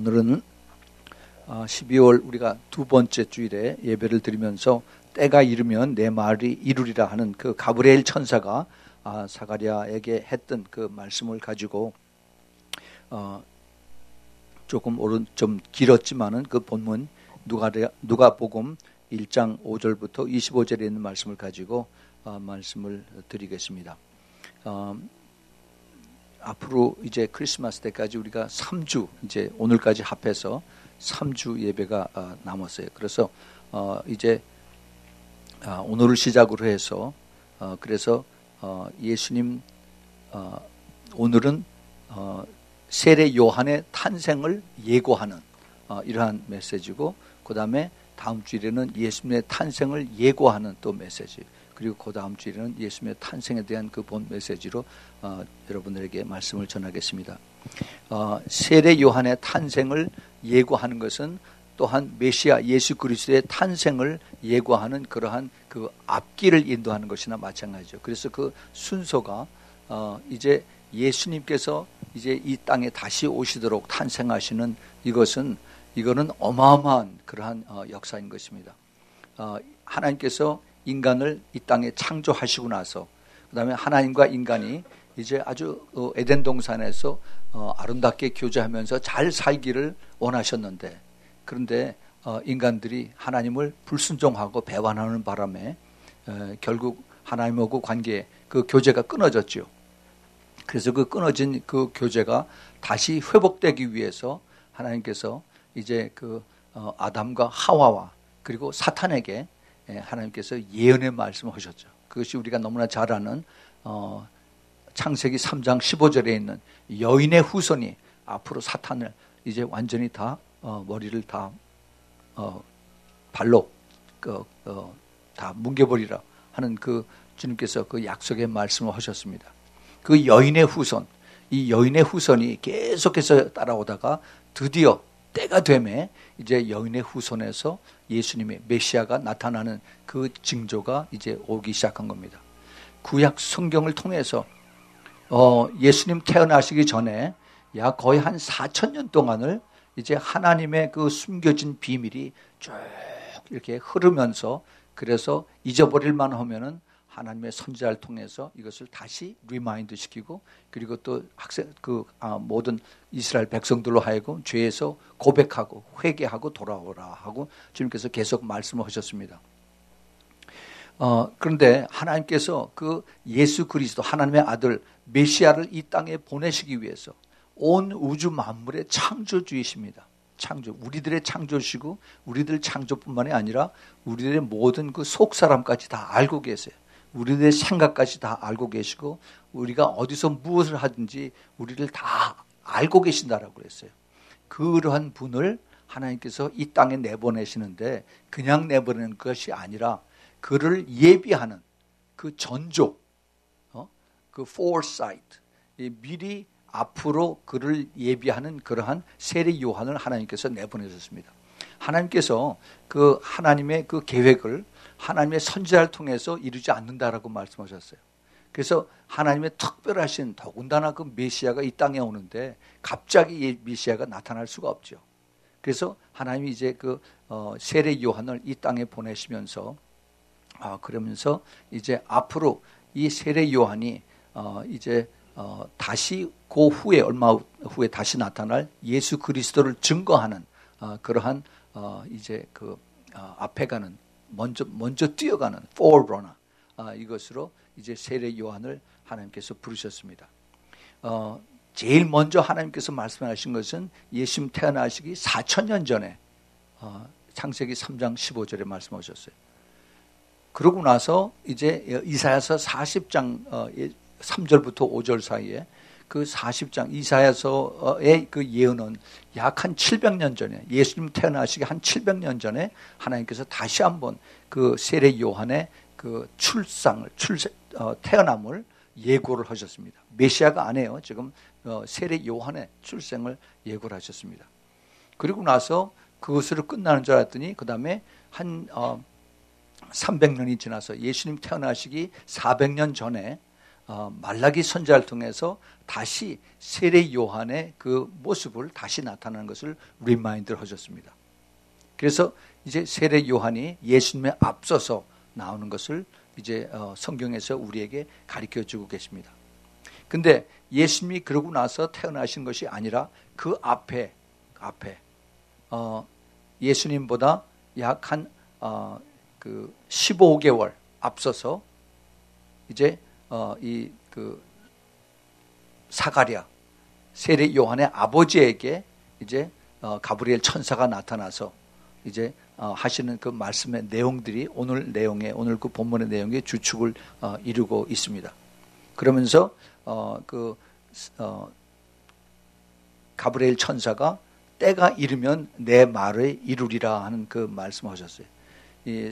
오늘은 12월 우리가 두 번째 주일에 예배를 드리면서 때가 이르면 내 말이 이루리라 하는 그 가브리엘 천사가 사가랴에게 했던 그 말씀을 가지고 좀 길었지만은 그 본문 누가복음 1장 5절부터 25절에 있는 말씀을 가지고 말씀을 드리겠습니다. 앞으로 이제 크리스마스 때까지 우리가 3주 이제 오늘까지 합해서 3주 예배가 남았어요. 그래서 이제 오늘을 시작으로 해서 그래서 예수님 오늘은 세례 요한의 탄생을 예고하는 이러한 메시지고, 그 다음에 다음 주일에는 예수님의 탄생을 예고하는 또 메시지, 그리고 그 다음 주일에는 예수님의 탄생에 대한 그 본 메시지로 여러분들에게 말씀을 전하겠습니다. 세례 요한의 탄생을 예고하는 것은 또한 메시아 예수 그리스도의 탄생을 예고하는 그러한 그 앞길을 인도하는 것이나 마찬가지죠. 그래서 그 순서가 이제 예수님께서 이제 이 땅에 다시 오시도록 탄생하시는 이거는 어마어마한 그러한 역사인 것입니다. 하나님께서 인간을 이 땅에 창조하시고 나서 그 다음에 하나님과 인간이 이제 아주 에덴 동산에서 아름답게 교제하면서 잘 살기를 원하셨는데, 그런데 인간들이 하나님을 불순종하고 배반하는 바람에 결국 하나님하고 관계 그 교제가 끊어졌죠. 그래서 그 끊어진 그 교제가 다시 회복되기 위해서 하나님께서 이제 그 아담과 하와와 그리고 사탄에게 하나님께서 예언의 말씀을 하셨죠. 그것이 우리가 너무나 잘 아는 창세기 3장 15절에 있는 여인의 후손이 앞으로 사탄을 이제 완전히 다 머리를 다 발로 다 뭉개버리라 하는 그 주님께서 그 약속의 말씀을 하셨습니다. 그 여인의 후손, 이 여인의 후손이 계속해서 따라오다가 드디어 때가 되매 이제 여인의 후손에서 예수님의 메시아가 나타나는 그 징조가 이제 오기 시작한 겁니다. 구약 성경을 통해서 예수님 태어나시기 전에 약 거의 한 4,000년 동안을 이제 하나님의 그 숨겨진 비밀이 쭉 이렇게 흐르면서, 그래서 잊어버릴만 하면은 하나님의 선지자를 통해서 이것을 다시 리마인드 시키고, 그리고 또 모든 이스라엘 백성들로 하여금 죄에서 고백하고 회개하고 돌아오라 하고 주님께서 계속 말씀을 하셨습니다. 그런데 하나님께서 그 예수 그리스도 하나님의 아들 메시아를 이 땅에 보내시기 위해서 온 우주 만물의 창조주이십니다. 우리들의 창조시고 우리들 창조뿐만이 아니라 우리들의 모든 그 속사람까지 다 알고 계세요. 우리들의 생각까지 다 알고 계시고 우리가 어디서 무엇을 하든지 우리를 다 알고 계신다라고 그랬어요. 그러한 분을 하나님께서 이 땅에 내보내시는데 그냥 내보내는 것이 아니라 그를 예비하는 그 전조, 그 foresight, 미리 앞으로 그를 예비하는 그러한 세례 요한을 하나님께서 내보내셨습니다. 하나님께서 그 하나님의 그 계획을 하나님의 선지자를 통해서 이루지 않는다라고 말씀하셨어요. 그래서 하나님의 특별하신 더군다나 그 메시아가 이 땅에 오는데 갑자기 메시아가 나타날 수가 없죠. 그래서 하나님이 이제 그 세례 요한을 이 땅에 보내시면서 그러면서 이제 앞으로 이 세례 요한이 이제 다시 그 후에 얼마 후에 다시 나타날 예수 그리스도를 증거하는 그러한 이제 그 앞에 가는 먼저 뛰어가는 forerunner, 이것으로 이제 세례 요한을 하나님께서 부르셨습니다. 제일 먼저 하나님께서 말씀하신 것은 예수님 태어나시기 4,000년 전에 창세기 3장 15절에 말씀하셨어요. 그러고 나서 이제 이사야서 40장 3절부터 5절 사이에 그 40장 이사야서의 그 예언은 약 한 700년 전에, 예수님 태어나시기 한 700년 전에 하나님께서 다시 한번 그 세례 요한의 그 태어남을 예고를 하셨습니다. 메시아가 아니에요. 지금 세례 요한의 출생을 예고를 하셨습니다. 그리고 나서 그것으로 끝나는 줄 알았더니 그 다음에 한 300년이 지나서 예수님 태어나시기 400년 전에 말라기 선지자를 통해서 다시 세례 요한의 그 모습을 다시 나타나는 것을 리마인드를 하셨습니다. 그래서 이제 세례 요한이 예수님에 앞서서 나오는 것을 이제 성경에서 우리에게 가르쳐 주고 계십니다. 근데 예수님이 그러고 나서 태어나신 것이 아니라 그 앞에 예수님보다 약 한 15개월 앞서서 이제 이 그 사가랴 세례 요한의 아버지에게 이제 가브리엘 천사가 나타나서 이제 하시는 그 말씀의 내용들이 오늘 그 본문의 내용의 주축을 이루고 있습니다. 그러면서 가브리엘 천사가 때가 이르면 내 말을 이루리라 하는 그 말씀하셨어요. 이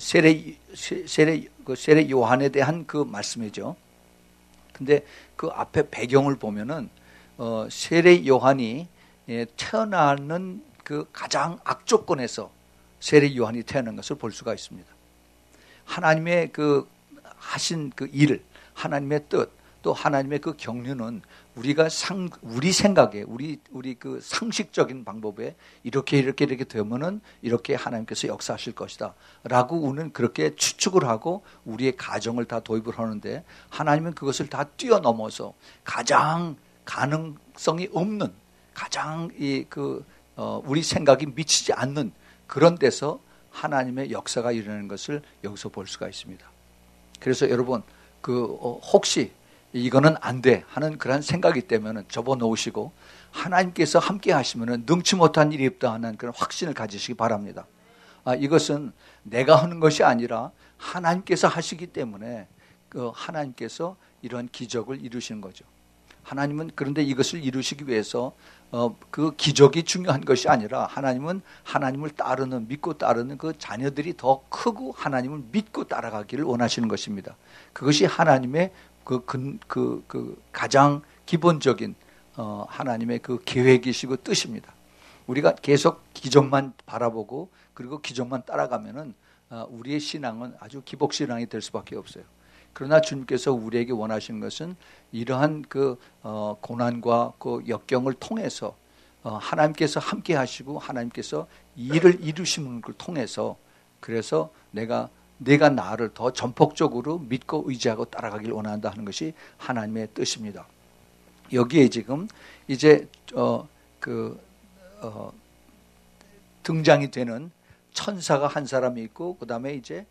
세례 요한에 대한 그 말씀이죠. 근데 그 앞에 배경을 보면은 세례 요한이 태어나는 그 가장 악조건에서 세례 요한이 태어난 것을 볼 수가 있습니다. 하나님의 그 하신 그 일, 하나님의 뜻, 또 하나님의 그 경륜은 우리 생각에 우리 그 상식적인 방법에 이렇게 되면은 이렇게 하나님께서 역사하실 것이다라고 우리는 그렇게 추측을 하고 우리의 가정을 다 도입을 하는데 하나님은 그것을 다 뛰어넘어서 가장 가능성이 없는 가장 우리 생각이 미치지 않는 그런 데서 하나님의 역사가 일어나는 것을 여기서 볼 수가 있습니다. 그래서 여러분 혹시 이거는 안 돼 하는 그런 생각이 있다면 접어놓으시고 하나님께서 함께 하시면 능치 못한 일이 없다 하는 그런 확신을 가지시기 바랍니다. 이것은 내가 하는 것이 아니라 하나님께서 하시기 때문에 하나님께서 이런 기적을 이루시는 거죠. 하나님은 그런데 이것을 이루시기 위해서 그 기적이 중요한 것이 아니라 하나님은 하나님을 믿고 따르는 그 자녀들이 더 크고 하나님을 믿고 따라가기를 원하시는 것입니다. 그것이 하나님의 그 가장 기본적인 하나님의 그 계획이시고 뜻입니다. 우리가 계속 기적만 바라보고 그리고 기적만 따라가면은 우리의 신앙은 아주 기복신앙이 될 수밖에 없어요. 그러나 주님께서 우리에게 원하시는 것은 이러한 그 고난과 그 역경을 통해서 하나님께서 함께 하시고 하나님께서 일을 이루시는 걸 통해서 그래서 내가 나를 더 전폭적으로 믿고 의지하고 따라가길 원한다 하는 것이 하나님의 뜻입니다. 여기에 지금 이제 등장이 되는 천사가 한 사람이 있고 그 다음에 이제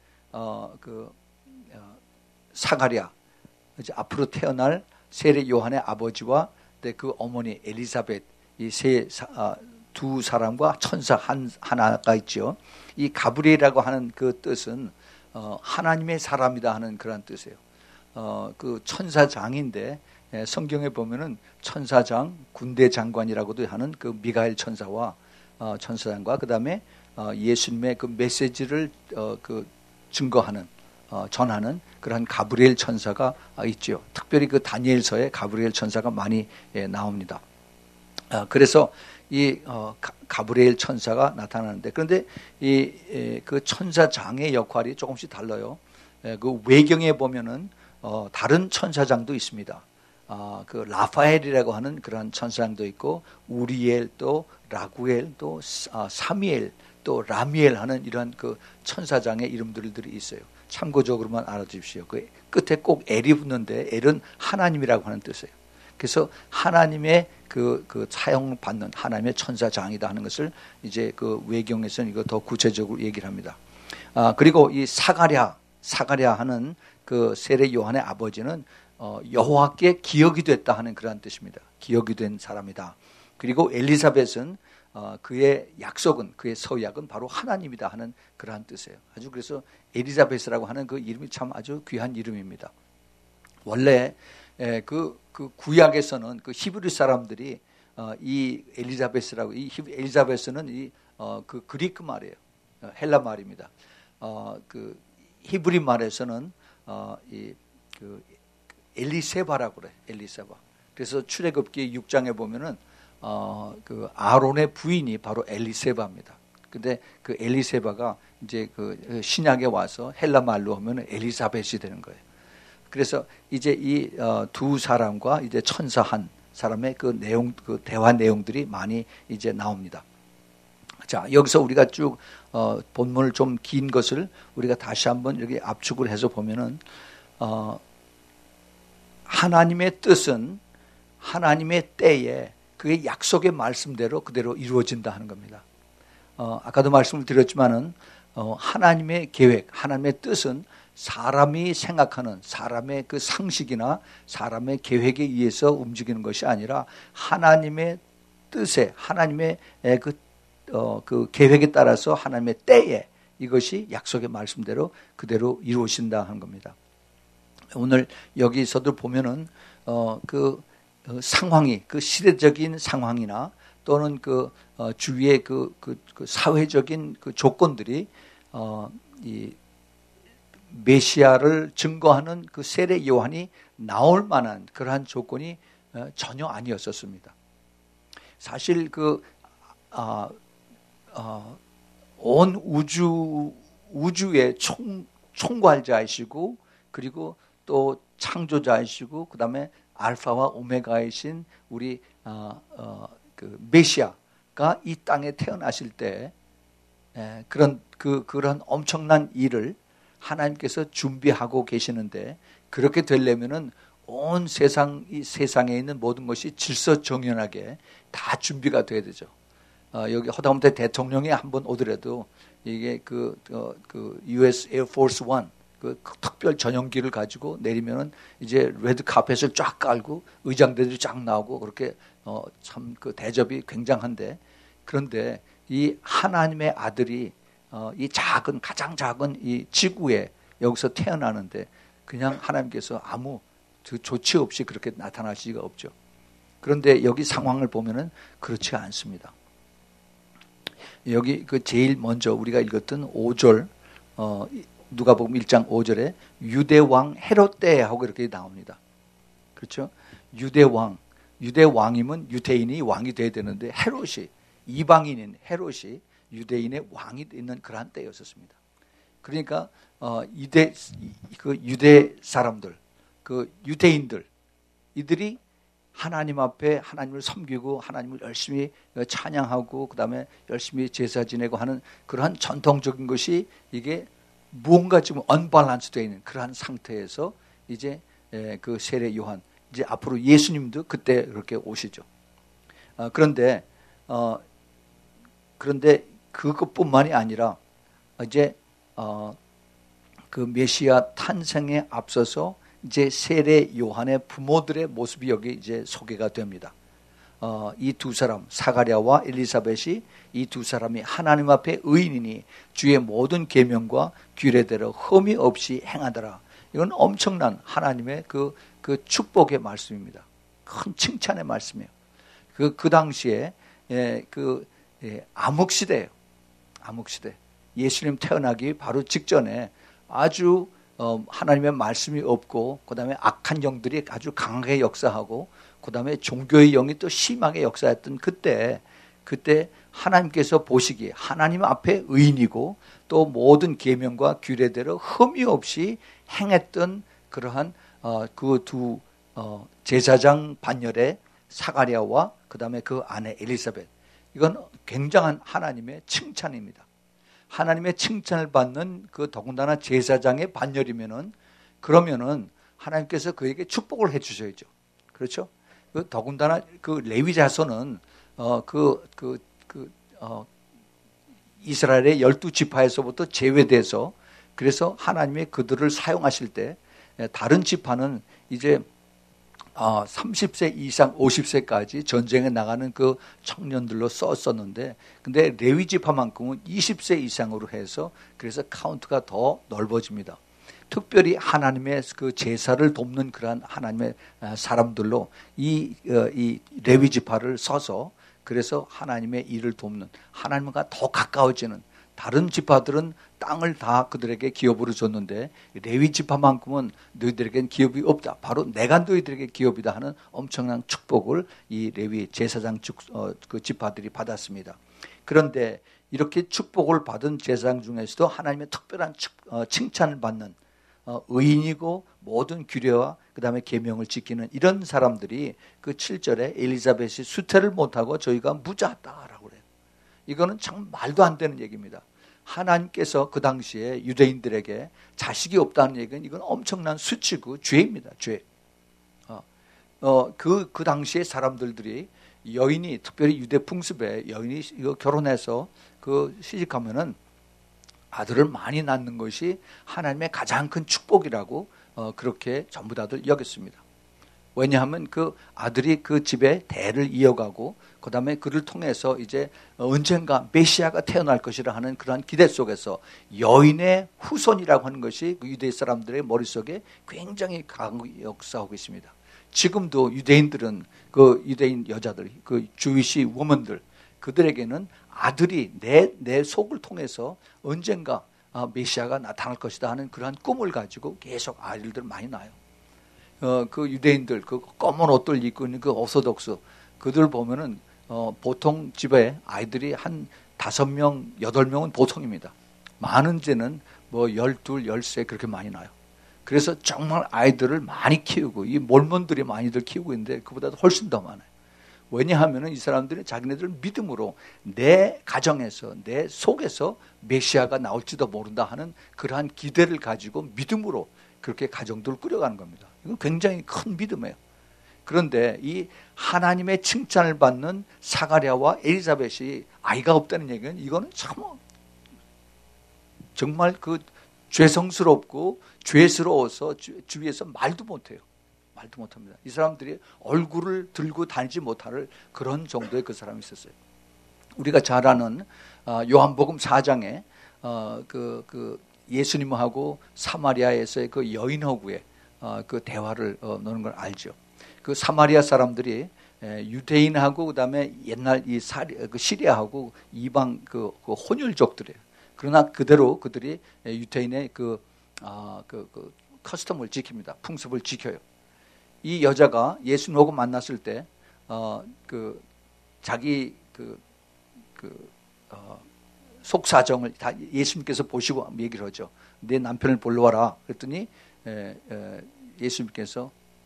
사가랴 이제 앞으로 태어날 세례 요한의 아버지와 그 어머니 엘리사벳 이 두 사람과 천사 하나가 있죠. 이 가브리엘이라고 하는 그 뜻은 하나님의 사람이다 하는 그런 뜻이에요. 그 천사장인데 성경에 보면은 천사장, 군대 장관이라고도 하는 그 미가엘 천사와 천사장과 그 다음에 예수님의 그 메시지를 증거하는 전하는 그런 가브리엘 천사가 있죠. 특별히 그 다니엘서에 가브리엘 천사가 많이 나옵니다. 그래서 이 가브리엘 천사가 나타나는데 그런데 그 천사장의 역할이 조금씩 달라요. 그 외경에 보면은 다른 천사장도 있습니다. 그 라파엘이라고 하는 그런 천사장도 있고 우리엘 또 라구엘 또 사미엘 또 라미엘 하는 이런 그 천사장의 이름들이 있어요. 참고적으로만 알아주십시오. 그 끝에 꼭 엘이 붙는데 엘은 하나님이라고 하는 뜻이에요. 그래서 하나님의 그 사용받는 하나님의 천사장이다 하는 것을 이제 그 외경에서는 이거 더 구체적으로 얘기를 합니다. 그리고 이 사가랴 하는 그 세례 요한의 아버지는 여호와께 기억이 됐다 하는 그런 뜻입니다. 기억이 된 사람이다. 그리고 엘리사벳은 그의 약속은 그의 서약은 바로 하나님이다 하는 그러한 뜻이에요. 아주 그래서 엘리사벳이라고 하는 그 이름이 참 아주 귀한 이름입니다. 원래 그 구약에서는 그 히브리 사람들이 이 엘리사벳이라고 이 엘리사벳은 그 그리크 말이에요. 헬라 말입니다. 그 히브리 말에서는 그 엘리세바라고 그래. 엘리세바. 그래서 출애굽기 6장에 보면은 그 아론의 부인이 바로 엘리세바입니다. 근데 그 엘리세바가 이제 그 신약에 와서 헬라 말로 하면 엘리사벳이 되는 거예요. 그래서 이제 이 두 사람과 이제 천사 한 사람의 그 내용, 그 대화 내용들이 많이 이제 나옵니다. 자, 여기서 우리가 쭉 본문을 좀 긴 것을 우리가 다시 한번 이렇게 압축을 해서 보면은 하나님의 뜻은 하나님의 때에 그의 약속의 말씀대로 그대로 이루어진다 하는 겁니다. 아까도 말씀을 드렸지만은 하나님의 계획, 하나님의 뜻은 사람이 생각하는 사람의 그 상식이나 사람의 계획에 의해서 움직이는 것이 아니라 하나님의 뜻에, 하나님의 그 계획에 따라서 하나님의 때에 이것이 약속의 말씀대로 그대로 이루어진다 하는 겁니다. 오늘 여기서도 보면은 그 상황이, 그 시대적인 상황이나 또는 그 주위의 그 사회적인 그 조건들이 이 메시아를 증거하는 그 세례 요한이 나올 만한 그러한 조건이 전혀 아니었었습니다. 사실 온 우주의 총괄자이시고 그리고 또 창조자이시고 그다음에 알파와 오메가이신 우리 그 메시아가 이 땅에 태어나실 때 그런 엄청난 일을 하나님께서 준비하고 계시는데 그렇게 되려면은 온 세상에 있는 모든 것이 질서정연하게 다 준비가 돼야 되죠. 여기 허다못해 대통령이 한번 오더라도 이게 그 US Air Force One 그 특별 전용기를 가지고 내리면은 이제 레드 카펫을 쫙 깔고 의장들이 쫙 나오고 그렇게 참 그 대접이 굉장한데 그런데 이 하나님의 아들이 이 가장 작은 이 지구에 여기서 태어나는데 그냥 하나님께서 아무 조치 없이 그렇게 나타날 수가 없죠. 그런데 여기 상황을 보면은 그렇지 않습니다. 여기 그 제일 먼저 우리가 읽었던 5절 누가복음 1장 5절에 유대왕 헤롯 때 하고 그렇게 나옵니다. 그렇죠? 유대왕이면 유대인이 왕이 돼야 되는데 헤롯이 이방인인 헤롯이 유대인의 왕이 있는 그러한 때였었습니다. 그러니까 유대 사람들, 그 유대인들 이들이 하나님 앞에 하나님을 섬기고 하나님을 열심히 찬양하고 그다음에 열심히 제사 지내고 하는 그러한 전통적인 것이 이게 무언가 지금 언밸런스 되어 있는 그러한 상태에서 이제 그 세례 요한 이제 앞으로 예수님도 그때 그렇게 오시죠. 그런데 그것뿐만이 아니라 이제 그 메시아 탄생에 앞서서 이제 세례 요한의 부모들의 모습이 여기 이제 소개가 됩니다. 이 두 사람 사가랴와 엘리사벳이 이 두 사람이 하나님 앞에 의인이니 주의 모든 계명과 규례대로 흠이 없이 행하더라. 이건 엄청난 하나님의 그 축복의 말씀입니다. 큰 칭찬의 말씀이에요. 그 당시에 암흑시대예요. 암흑시대. 예수님 태어나기 바로 직전에 아주 하나님의 말씀이 없고 그다음에 악한 영들이 아주 강하게 역사하고 그다음에 종교의 영이 또 심하게 역사했던 그때 하나님께서 보시기에 하나님 앞에 의인이고 또 모든 계명과 규례대로 흠이 없이 행했던 그러한 그 두 제사장 반열의 사가랴와 그다음에 그 아내 엘리사벳 이건 굉장한 하나님의 칭찬입니다. 하나님의 칭찬을 받는 그 더군다나 제사장의 반열이면은 그러면은 하나님께서 그에게 축복을 해주셔야죠. 그렇죠? 그 더군다나 그 레위 자손은 이스라엘의 12지파에서부터 제외돼서 그래서 하나님이 그들을 사용하실 때 다른 지파는 이제 30세 이상 50세까지 전쟁에 나가는 그 청년들로 썼었는데 근데 레위 지파만큼은 20세 이상으로 해서 그래서 카운트가 더 넓어집니다. 특별히 하나님의 그 제사를 돕는 그러한 하나님의 사람들로 이 레위 지파를 써서 그래서 하나님의 일을 돕는 하나님과 더 가까워지는 다른 지파들은 땅을 다 그들에게 기업으로 줬는데 레위 지파만큼은 너희들에겐 기업이 없다. 바로 내가 너희들에게 기업이다 하는 엄청난 축복을 이 레위 제사장 그 지파들이 받았습니다. 그런데 이렇게 축복을 받은 제사장 중에서도 하나님의 특별한 칭찬을 받는 의인이고 모든 규례와 그 다음에 계명을 지키는 이런 사람들이 그 7절에 엘리자벳이 수태를 못하고 저희가 무자다라고 그래요. 이거는 참 말도 안 되는 얘기입니다. 하나님께서 그 당시에 유대인들에게 자식이 없다는 얘기는 이건 엄청난 수치고 죄입니다. 죄. 그 당시에 사람들이 여인이 특별히 유대 풍습에 여인이 이거 결혼해서 그 시집가면은 아들을 많이 낳는 것이 하나님의 가장 큰 축복이라고 그렇게 전부 다들 여겼습니다. 왜냐하면 그 아들이 그 집의 대를 이어가고 그 다음에 그를 통해서 이제 언젠가 메시아가 태어날 것이라 하는 그러한 기대 속에서 여인의 후손이라고 하는 것이 그 유대 사람들의 머릿속에 굉장히 강하게 역사하고 있습니다. 지금도 유대인들은 그 유대인 여자들, 그 주위시 워먼들 그들에게는 아들이 내 속을 통해서 언젠가 메시아가 나타날 것이다 하는 그러한 꿈을 가지고 계속 아이들 많이 낳아요. 그 유대인들 그 검은 옷들 입고 있는 그 오소독스 그들 보면은 보통 집에 아이들이 한 5명, 8명은 보통입니다. 많은 데는 뭐 12, 13 그렇게 많이 나요. 그래서 정말 아이들을 많이 키우고 이 몰몬들이 많이들 키우고 있는데 그보다도 훨씬 더 많아요. 왜냐하면 이 사람들이 자기네들 믿음으로 내 가정에서 내 속에서 메시아가 나올지도 모른다 하는 그러한 기대를 가지고 믿음으로 그렇게 가정들을 꾸려가는 겁니다. 이건 굉장히 큰 믿음이에요. 그런데 이 하나님의 칭찬을 받는 사가랴와 엘리사벳이 아이가 없다는 얘기는 이거는 참 정말 그 죄성스럽고 죄스러워서 주위에서 말도 못해요. 말도 못합니다. 이 사람들이 얼굴을 들고 다니지 못할 그런 정도의 그 사람이 있었어요. 우리가 잘 아는 요한복음 4장에 그 예수님하고 사마리아에서의 그 여인하고의 그 대화를 노는 걸 알죠. 그 사마리아 사람들이 유대인하고 그다음에 옛날 이 시리아하고 이방 그 혼혈족들이에요. 그러나 그대로 그들이 유대인의 그 커스텀을 지킵니다. 풍습을 지켜요. 이 여자가 예수님하고 만났을 때 자기 속사정을 다 예수님께서 보시고 얘기를 하죠. 내 남편을 보러 와라. 그랬더니 예수님께서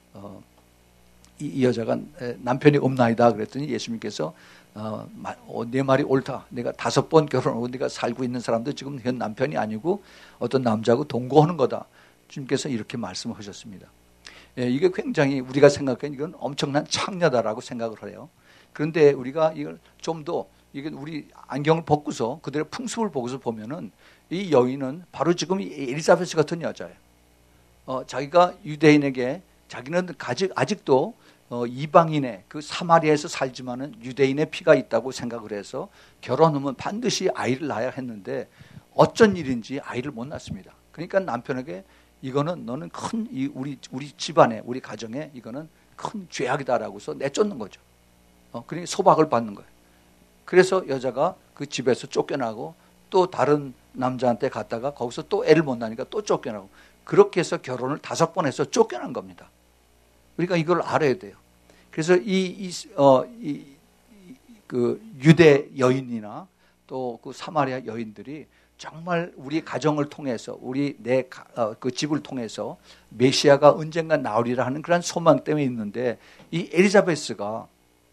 이 여자가 남편이 없나이다. 그랬더니 예수님께서 내 말이 옳다. 내가 5번 결혼하고 네가 살고 있는 사람도 지금 현 남편이 아니고 어떤 남자하고 동거하는 거다. 주님께서 이렇게 말씀하셨습니다. 이게 굉장히 우리가 생각하기엔 이건 엄청난 창녀다라고 생각을 해요. 그런데 우리가 이걸 좀 더 이게 우리 안경을 벗고서 그들의 풍습을 보고서 보면은 이 여인은 바로 지금 엘리사벳 같은 여자예요. 자기가 유대인에게 자기는 아직도 이방인의 그 사마리아에서 살지만은 유대인의 피가 있다고 생각을 해서 결혼하면 반드시 아이를 낳아야 했는데 어쩐 일인지 아이를 못 낳습니다. 그러니까 남편에게 이거는 너는 큰 우리 집안에 우리 가정에 이거는 큰 죄악이다라고서 내쫓는 거죠. 그러니까 소박을 받는 거예요. 그래서 여자가 그 집에서 쫓겨나고 또 다른 남자한테 갔다가 거기서 또 애를 못 낳으니까 또 쫓겨나고 그렇게 해서 결혼을 5번 해서 쫓겨난 겁니다. 우리가 이걸 알아야 돼요. 그래서 그 유대 여인이나 또 그 사마리아 여인들이 정말 우리 가정을 통해서 그 집을 통해서 메시아가 언젠가 나오리라 하는 그런 소망 때문에 있는데 이 엘리사베스가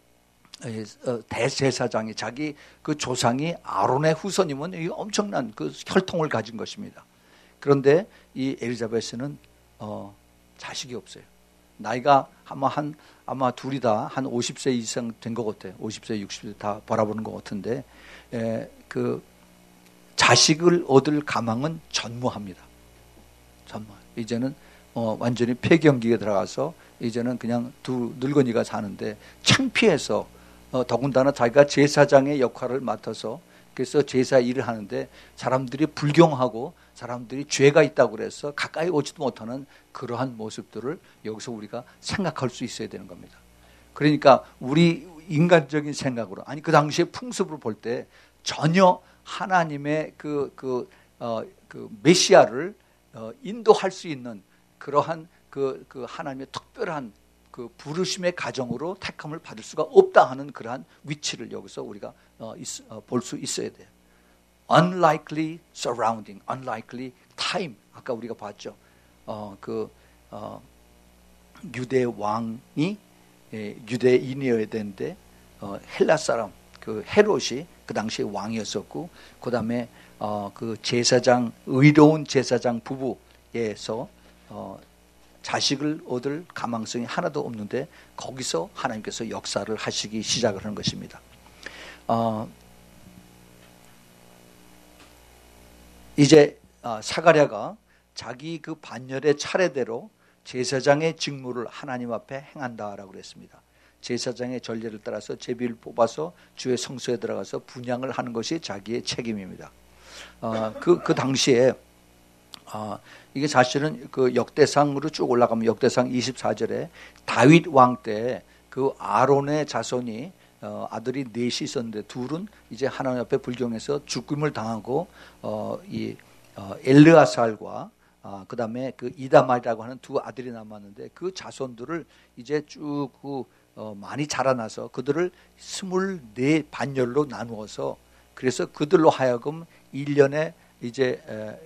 대제사장이 자기 그 조상이 아론의 후손이면 이 엄청난 그 혈통을 가진 것입니다. 그런데 이 엘리사베스는 자식이 없어요. 나이가 아마 둘이 다 한 50세 이상 된 것 같아요. 50세, 60세 다 바라보는 것 같은데 그 자식을 얻을 가망은 전무합니다. 이제는 완전히 폐경기에 들어가서 이제는 그냥 두 늙은이가 사는데 창피해서 더군다나 자기가 제사장의 역할을 맡아서 그래서 제사 일을 하는데 사람들이 불경하고 사람들이 죄가 있다고 그래서 가까이 오지도 못하는 그러한 모습들을 여기서 우리가 생각할 수 있어야 되는 겁니다. 그러니까 우리 인간적인 생각으로 아니 그 당시의 풍습을 볼 때 전혀 하나님의 그 메시아를 인도할 수 있는 그러한 그 하나님의 특별한 그 부르심의 가정으로 택함을 받을 수가 없다 하는 그러한 위치를 여기서 우리가 볼 수 있어야 돼요. Unlikely surrounding, unlikely time. 아까 우리가 봤죠. 유대 왕이 유대인이어야 되는데 헬라 사람 그 헤롯이 그 당시에 왕이었었고, 그 다음에 그 제사장, 의로운 제사장 부부에서 자식을 얻을 가망성이 하나도 없는데 거기서 하나님께서 역사를 하시기 시작을 하는 것입니다. 이제 사가랴가 자기 그 반열의 차례대로 제사장의 직무를 하나님 앞에 행한다라고 그랬습니다. 제사장의 전례를 따라서 제비를 뽑아서 주의 성소에 들어가서 분향을 하는 것이 자기의 책임입니다. 그 당시에 이게 사실은 그 역대상으로 쭉 올라가면 역대상 24절에 다윗 왕 때 그 아론의 자손이 아들이 넷이 있었는데 둘은 이제 하나님 앞에 불경해서 죽음을 당하고 엘르아살과 그 다음에 그 이다말이라고 하는 두 아들이 남았는데 그 자손들을 이제 쭉 많이 자라나서 그들을 24 반열로 나누어서 그래서 그들로 하여금 1년에 이제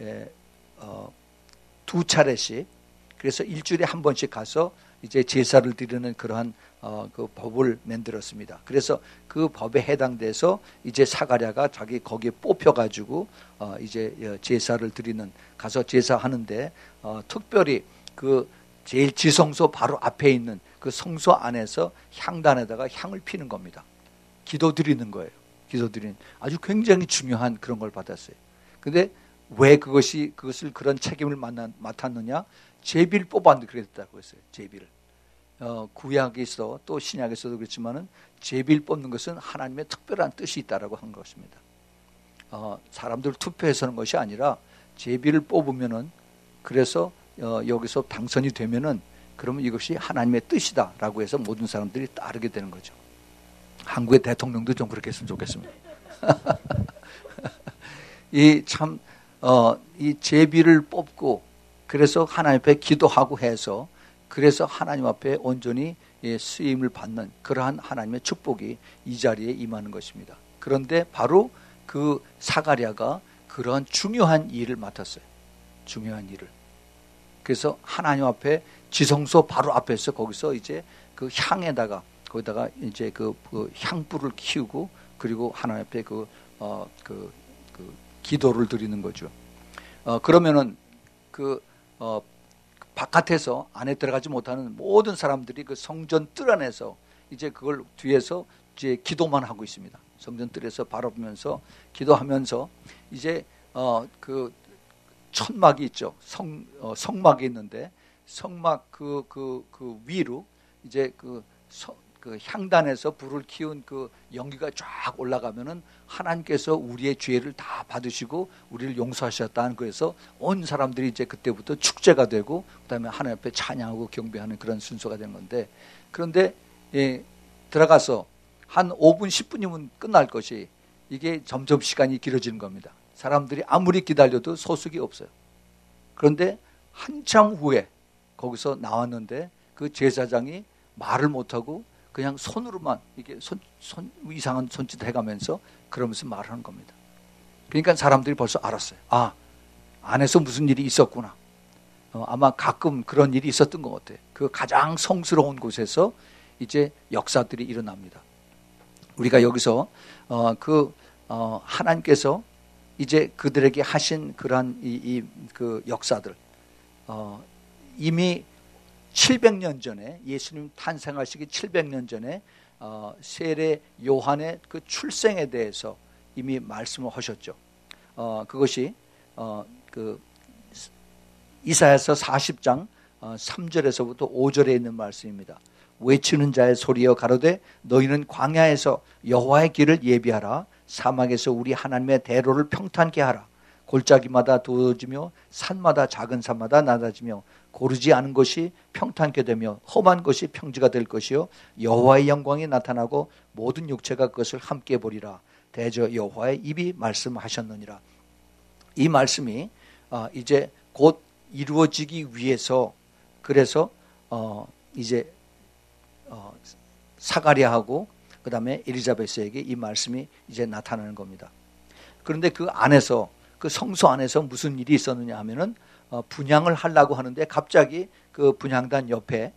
두 차례씩 그래서 일주일에 한 번씩 가서 이제 제사를 드리는 그러한 그 법을 만들었습니다. 그래서 그 법에 해당돼서 이제 사가랴가 자기 거기에 뽑혀가지고 이제 제사를 드리는 가서 제사하는데 특별히 그 제일 지성소 바로 앞에 있는 그 성소 안에서 향단에다가 향을 피는 겁니다. 기도 드리는 거예요. 기도 드리는 아주 굉장히 중요한 그런 걸 받았어요. 근데 왜 그것을 그런 책임을 맡았느냐? 제비를 뽑았는데 그랬다고 했어요. 제비를. 구약에서 또 신약에서도 그렇지만은 제비를 뽑는 것은 하나님의 특별한 뜻이 있다라고 한 것입니다. 사람들 투표해서 하는 것이 아니라 제비를 뽑으면은 그래서 여기서 당선이 되면은 그러면 이것이 하나님의 뜻이다라고 해서 모든 사람들이 따르게 되는 거죠. 한국의 대통령도 좀 그렇게 했으면 좋겠습니다. 이 제비를 뽑고 그래서 하나님 앞에 기도하고 해서 그래서 하나님 앞에 온전히 쓰임을 받는 그러한 하나님의 축복이 이 자리에 임하는 것입니다. 그런데 바로 그 사가랴가 그러한 중요한 일을 맡았어요. 중요한 일을. 그래서 하나님 앞에 지성소 바로 앞에서 거기서 이제 그 향에다가 거기다가 이제 그 향불을 키우고 그리고 하나님 앞에 그 기도를 드리는 거죠. 그러면은 바깥에서 안에 들어가지 못하는 모든 사람들이 그 성전 뜰 안에서 이제 그걸 뒤에서 이제 기도만 하고 있습니다. 성전 뜰에서 바라보면서 기도하면서 이제 그 천막이 있죠. 성막이 있는데 성막 그 위로 이제 그 향단에서 불을 키운 그 연기가 쫙 올라가면은 하나님께서 우리의 죄를 다 받으시고 우리를 용서하셨다는 거에서 온 사람들이 이제 그때부터 축제가 되고 그다음에 하나님 앞에 찬양하고 경배하는 그런 순서가 된 건데 그런데 들어가서 한 5분 10분이면 끝날 것이 이게 점점 시간이 길어지는 겁니다. 사람들이 아무리 기다려도 소득이 없어요. 그런데 한참 후에 거기서 나왔는데 그 제사장이 말을 못하고 그냥 손으로만 이게 이상한 손짓 해가면서 그러면서 말하는 겁니다. 그러니까 사람들이 벌써 알았어요. 아, 안에서 무슨 일이 있었구나. 아마 가끔 그런 일이 있었던 것 같아요. 그 가장 성스러운 곳에서 이제 역사들이 일어납니다. 우리가 여기서 하나님께서 이제 그들에게 하신 그러한 그 역사들 이미 700년 전에 예수님 탄생하시기 700년 전에 세례 요한의 그 출생에 대해서 이미 말씀을 하셨죠. 그것이 그 이사야서 40장 3절에서부터 5절에 있는 말씀입니다. 외치는 자의 소리여 가로되 너희는 광야에서 여호와의 길을 예비하라. 사막에서 우리 하나님의 대로를 평탄케 하라. 골짜기마다 두어지며 산마다 작은 산마다 낮아지며 고르지 않은 것이 평탄케 되며 험한 것이 평지가 될 것이요 여호와의 영광이 나타나고 모든 육체가 그것을 함께 보리라. 대저 여호와의 입이 말씀하셨느니라. 이 말씀이 이제 곧 이루어지기 위해서 그래서 이제 사가랴하고 그 다음에 엘리자베스에게 이 말씀이 이제 나타나는 겁니다. 그런데 그 안에서 그 성소 안에서 무슨 일이 있었느냐 하면은 분향을 하려고 하는데 갑자기 그 분향단 옆에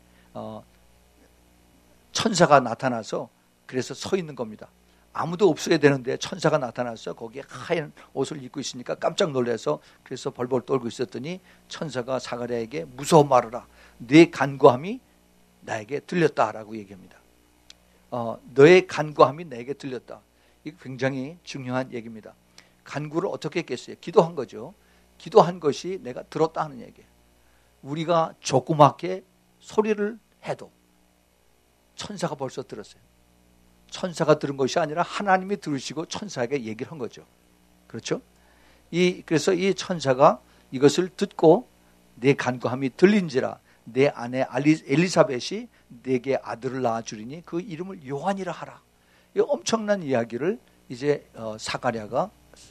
천사가 나타나서 그래서 서 있는 겁니다. 아무도 없어야 되는데 천사가 나타나서 거기에 하얀 옷을 입고 있으니까 깜짝 놀라서 그래서 벌벌 떨고 있었더니 천사가 사가랴에게 무서워 말하라. 네 간구함이 나에게 들렸다라고 얘기합니다. 너의 간구함이 나에게 들렸다. 이게 굉장히 중요한 얘기입니다. 간구를 어떻게 했겠어요? 기도한 거죠. 기도한 것이 내가 들었다 하는 얘기예요. 우리가 조그맣게 소리를 해도 천사가 벌써 들었어요. 천사가 들은 것이 아니라 하나님이 들으시고 천사에게 얘기를 한 거죠. 그렇죠? 그래서 이 천사가 이것을 듣고 내 간구함이 들린지라 내 아내 엘리사벳이 내게 아들을 낳아주리니 그 이름을 요한이라 하라. 이 엄청난 이야기를 이제 사가랴가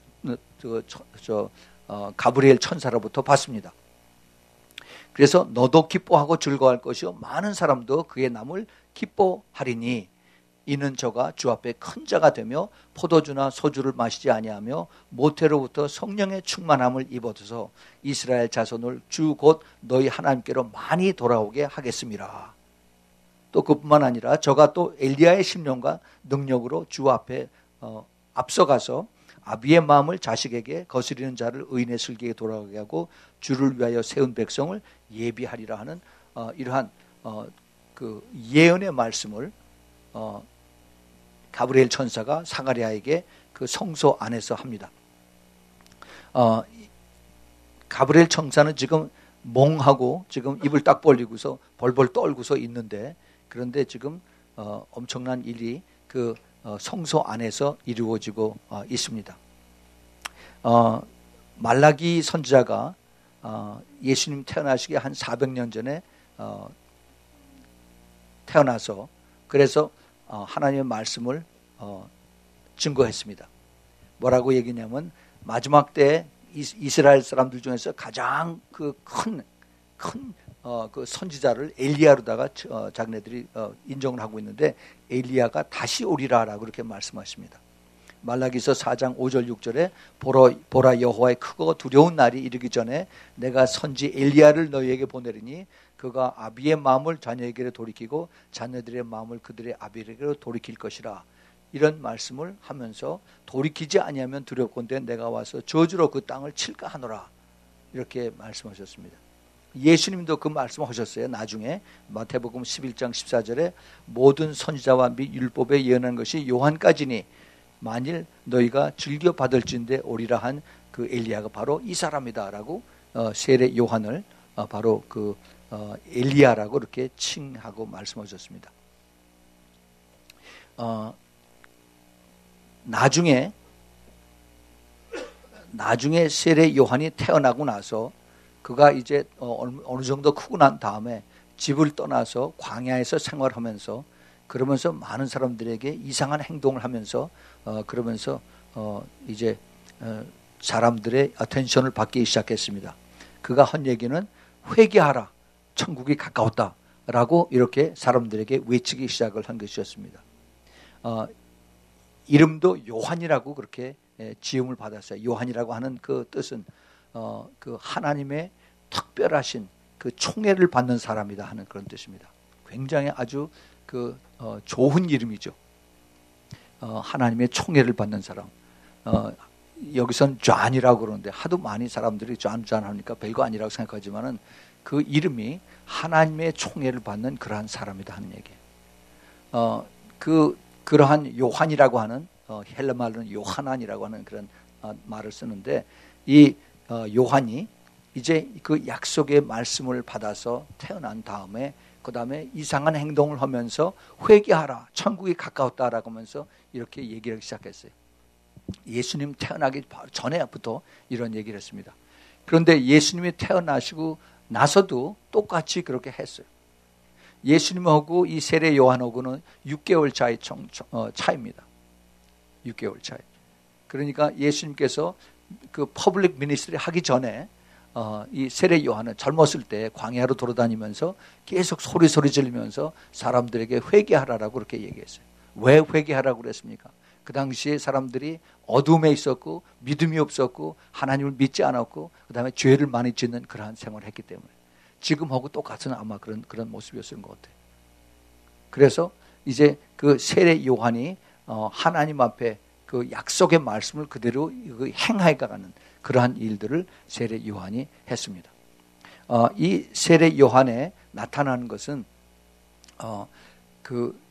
가브리엘 천사로부터 받습니다. 그래서 너도 기뻐하고 즐거워할 것이요 많은 사람도 그의 남을 기뻐하리니 이는 저가 주 앞에 큰 자가 되며 포도주나 소주를 마시지 아니하며 모태로부터 성령의 충만함을 입어서 이스라엘 자손을 주 곧 너희 하나님께로 많이 돌아오게 하겠습니다. 또 그뿐만 아니라 저가 또 엘리야의 심령과 능력으로 주 앞에 앞서가서 아비의 마음을 자식에게 거스리는 자를 의인의 슬기에 돌아오게 하고 주를 위하여 세운 백성을 예비하리라 하는 이러한 그 예언의 말씀을 가브리엘 천사가 사가랴에게 그 성소 안에서 합니다. 가브리엘 천사는 지금 멍하고 지금 입을 딱 벌리고서 벌벌 떨고서 있는데 그런데 지금 엄청난 일이 그 성소 안에서 이루어지고 있습니다. 말라기 선지자가 예수님 태어나시기 한 400년 전에 태어나서 그래서 하나님의 말씀을 증거했습니다. 뭐라고 얘기냐면 마지막 때 이스라엘 사람들 중에서 가장 그 큰 그 선지자를 엘리야로다가 자기네들이 인정을 하고 있는데 엘리야가 다시 오리라라고 그렇게 말씀하십니다. 말라기서 4장 5절 6절에 보라 여호와의 크고 두려운 날이 이르기 전에 내가 선지 엘리야를 너희에게 보내리니 그가 아비의 마음을 자녀에게로 돌이키고 자녀들의 마음을 그들의 아비에게로 돌이킬 것이라. 이런 말씀을 하면서 돌이키지 아니하면 두렵건대 내가 와서 저주로 그 땅을 칠까 하노라. 이렇게 말씀하셨습니다. 예수님도 그 말씀하셨어요. 나중에 마태복음 11장 14절에 모든 선지자와 및 율법에 예언한 것이 요한까지니 만일 너희가 즐겨 받을진대 오리라 한 그 엘리야가 바로 이 사람이다라고 세례 요한을 바로 그 엘리야라고 이렇게 칭하고 말씀하셨습니다. 나중에 세례 요한이 태어나고 나서 그가 이제 어느 정도 크고 난 다음에 집을 떠나서 광야에서 생활하면서 그러면서 많은 사람들에게 이상한 행동을 하면서 그러면서 이제 사람들의 어텐션을 받기 시작했습니다. 그가 한 얘기는 회개하라, 천국이 가까웠다라고 이렇게 사람들에게 외치기 시작을 한 것이었습니다. 이름도 요한이라고 그렇게 지음을 받았어요. 요한이라고 하는 그 뜻은 그 하나님의 특별하신 그 총애를 받는 사람이다 하는 그런 뜻입니다. 굉장히 아주 그 좋은 이름이죠. 하나님의 총애를 받는 사람. 여기선 존이라고 그러는데 하도 많이 사람들이 존 하니까 별거 아니라고 생각하지만은 그 이름이 하나님의 총애를 받는 그러한 사람이다 하는 얘기예요. 그러한 요한이라고 하는 헬라 말로는 요하난이라고 하는 그런 말을 쓰는데 이 요한이 이제 그 약속의 말씀을 받아서 태어난 다음에 그 다음에 이상한 행동을 하면서 회개하라, 천국이 가까웠다라고 하면서 이렇게 얘기를 시작했어요. 예수님 태어나기 바로 전에부터 이런 얘기를 했습니다. 그런데 예수님이 태어나시고 나서도 똑같이 그렇게 했어요. 예수님하고 이 세례 요한하고는 6개월 차이입니다. 6개월 차이. 그러니까 예수님께서 그 퍼블릭 미니스트리 하기 전에 이 세례 요한은 젊었을 때 광야로 돌아다니면서 계속 소리 지르면서 사람들에게 회개하라라고 그렇게 얘기했어요. 왜 회개하라고 그랬습니까? 그 당시에 사람들이 어둠에 있었고 믿음이 없었고 하나님을 믿지 않았고 그다음에 죄를 많이 짓는 그러한 생활을 했기 때문에 지금하고 똑같은 아마 그런 모습이었을 것 같아요. 그래서 이제 그 세례 요한이 하나님 앞에 그 약속의 말씀을 그대로 행해 가는 그러한 일들을 세례 요한이 했습니다. 이 세례 요한에 나타나는 것은 그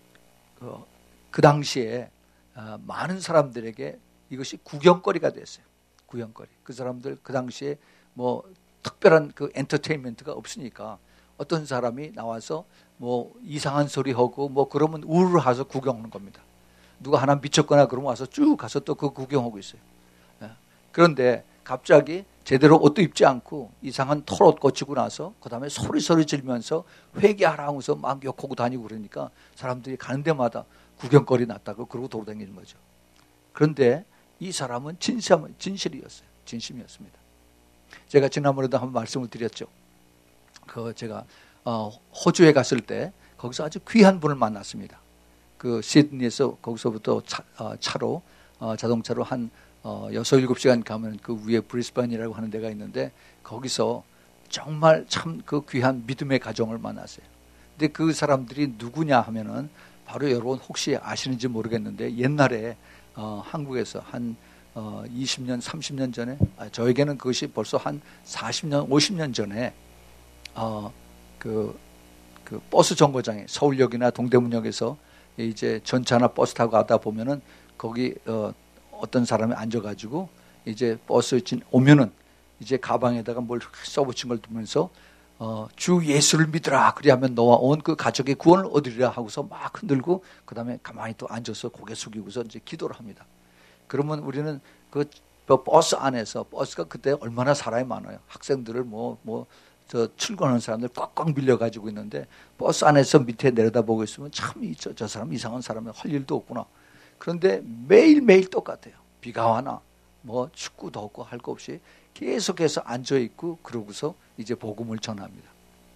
당시에 많은 사람들에게 이것이 구경거리가 됐어요. 구경거리. 그 사람들 그 당시에 뭐 특별한 그 엔터테인먼트가 없으니까 어떤 사람이 나와서 뭐 이상한 소리 하고 뭐 그러면 우르르해서 구경하는 겁니다. 누가 하나 미쳤거나 그러면 와서 쭉 가서 또 그 구경하고 있어요. 그런데 갑자기 제대로 옷도 입지 않고 이상한 털옷 고치고 나서 그 다음에 소리 지르면서 회개하라 하면서 막 욕하고 다니고 그러니까 사람들이 가는 데마다 구경거리 났다고 그러고 돌아다니는 거죠. 그런데 이 사람은 진실이었어요. 진심이었습니다. 제가 지난번에도 한번 말씀을 드렸죠. 제가 호주에 갔을 때 거기서 아주 귀한 분을 만났습니다. 그 시드니에서 거기서부터 차로 자동차로 한 6-7시간 가면 그 위에 브리스번이라고 하는 데가 있는데 거기서 정말 참 그 귀한 믿음의 가정을 만났어요. 근데 그 사람들이 누구냐 하면은 바로 여러분 혹시 아시는지 모르겠는데 옛날에 한국에서 한 20년, 30년 전에 저에게는 그것이 벌써 한 40년, 50년 전에 그 버스 정거장에 서울역이나 동대문역에서 이제 전차나 버스 타고 가다 보면은 거기 어떤 사람이 앉아가지고 이제 버스 오면은 이제 가방에다가 뭘 써붙인 걸 두면서 주 예수를 믿으라. 그리하면 너와 온 그 가족의 구원을 얻으리라 하고서 막 흔들고 그 다음에 가만히 또 앉아서 고개 숙이고서 이제 기도를 합니다. 그러면 우리는 그 버스 안에서 버스가 그때 얼마나 사람이 많아요. 학생들을 출근하는 사람들 꽉꽉 밀려가지고 있는데 버스 안에서 밑에 내려다보고 있으면 참 저 사람 이상한 사람이 할 일도 없구나. 그런데 매일매일 똑같아요. 비가 와나 뭐 축구도 없고 할 거 없이 계속해서 앉아있고 그러고서 이제 복음을 전합니다.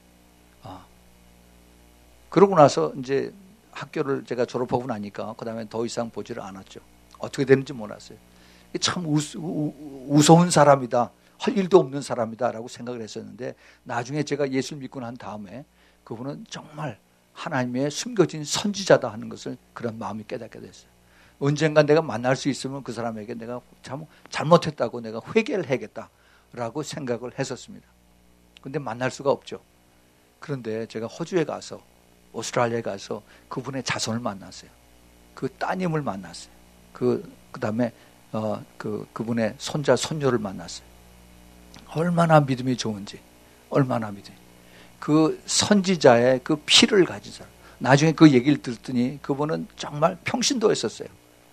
그러고 나서 이제 학교를 제가 졸업하고 나니까 그 다음에 더 이상 보지를 않았죠. 어떻게 되는지 몰랐어요. 참 우스운 사람이다. 할 일도 없는 사람이다 라고 생각을 했었는데 나중에 제가 예수를 믿고 난 다음에 그분은 정말 하나님의 숨겨진 선지자다 하는 것을 그런 마음이 깨닫게 됐어요. 언젠가 내가 만날 수 있으면 그 사람에게 내가 참 잘못했다고 내가 회개를 해야겠다라고 생각을 했었습니다. 그런데 만날 수가 없죠. 그런데 제가 호주에 가서 오스트레일리아에 가서 그분의 자손을 만났어요. 그 따님을 만났어요. 그다음에 그분의 손자 손녀를 만났어요. 얼마나 믿음이 좋은지, 얼마나 믿음이. 그 선지자의 그 피를 가진 사람. 나중에 그 얘기를 들었더니 그분은 정말 평신도였었어요.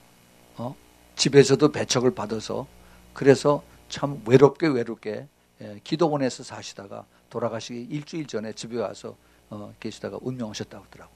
집에서도 배척을 받아서 그래서 참 외롭게 기도원에서 사시다가 돌아가시기 일주일 전에 집에 와서 계시다가 운명하셨다고 하더라고요.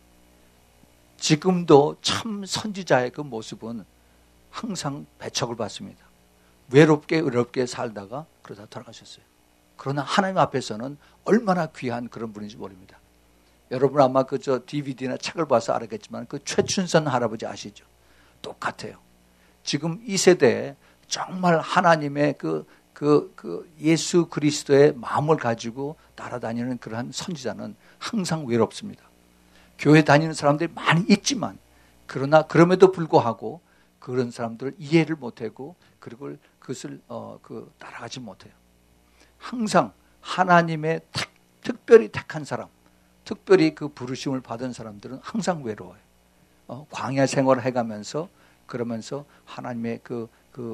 지금도 참 선지자의 그 모습은 항상 배척을 받습니다. 외롭게 살다가 그러다 돌아가셨어요. 그러나 하나님 앞에서는 얼마나 귀한 그런 분인지 모릅니다. 여러분 아마 DVD나 책을 봐서 알았겠지만 그 최춘선 할아버지 아시죠? 똑같아요. 지금 이 세대에 정말 하나님의 그 예수 그리스도의 마음을 가지고 따라다니는 그러한 선지자는 항상 외롭습니다. 교회 다니는 사람들이 많이 있지만 그러나 그럼에도 불구하고 그런 사람들을 이해를 못하고 그리고 그것을 따라가지 못해요. 항상 하나님의 특별히 택한 사람, 특별히 그 부르심을 받은 사람들은 항상 외로워요. 광야 생활을 해가면서 그러면서 하나님의 그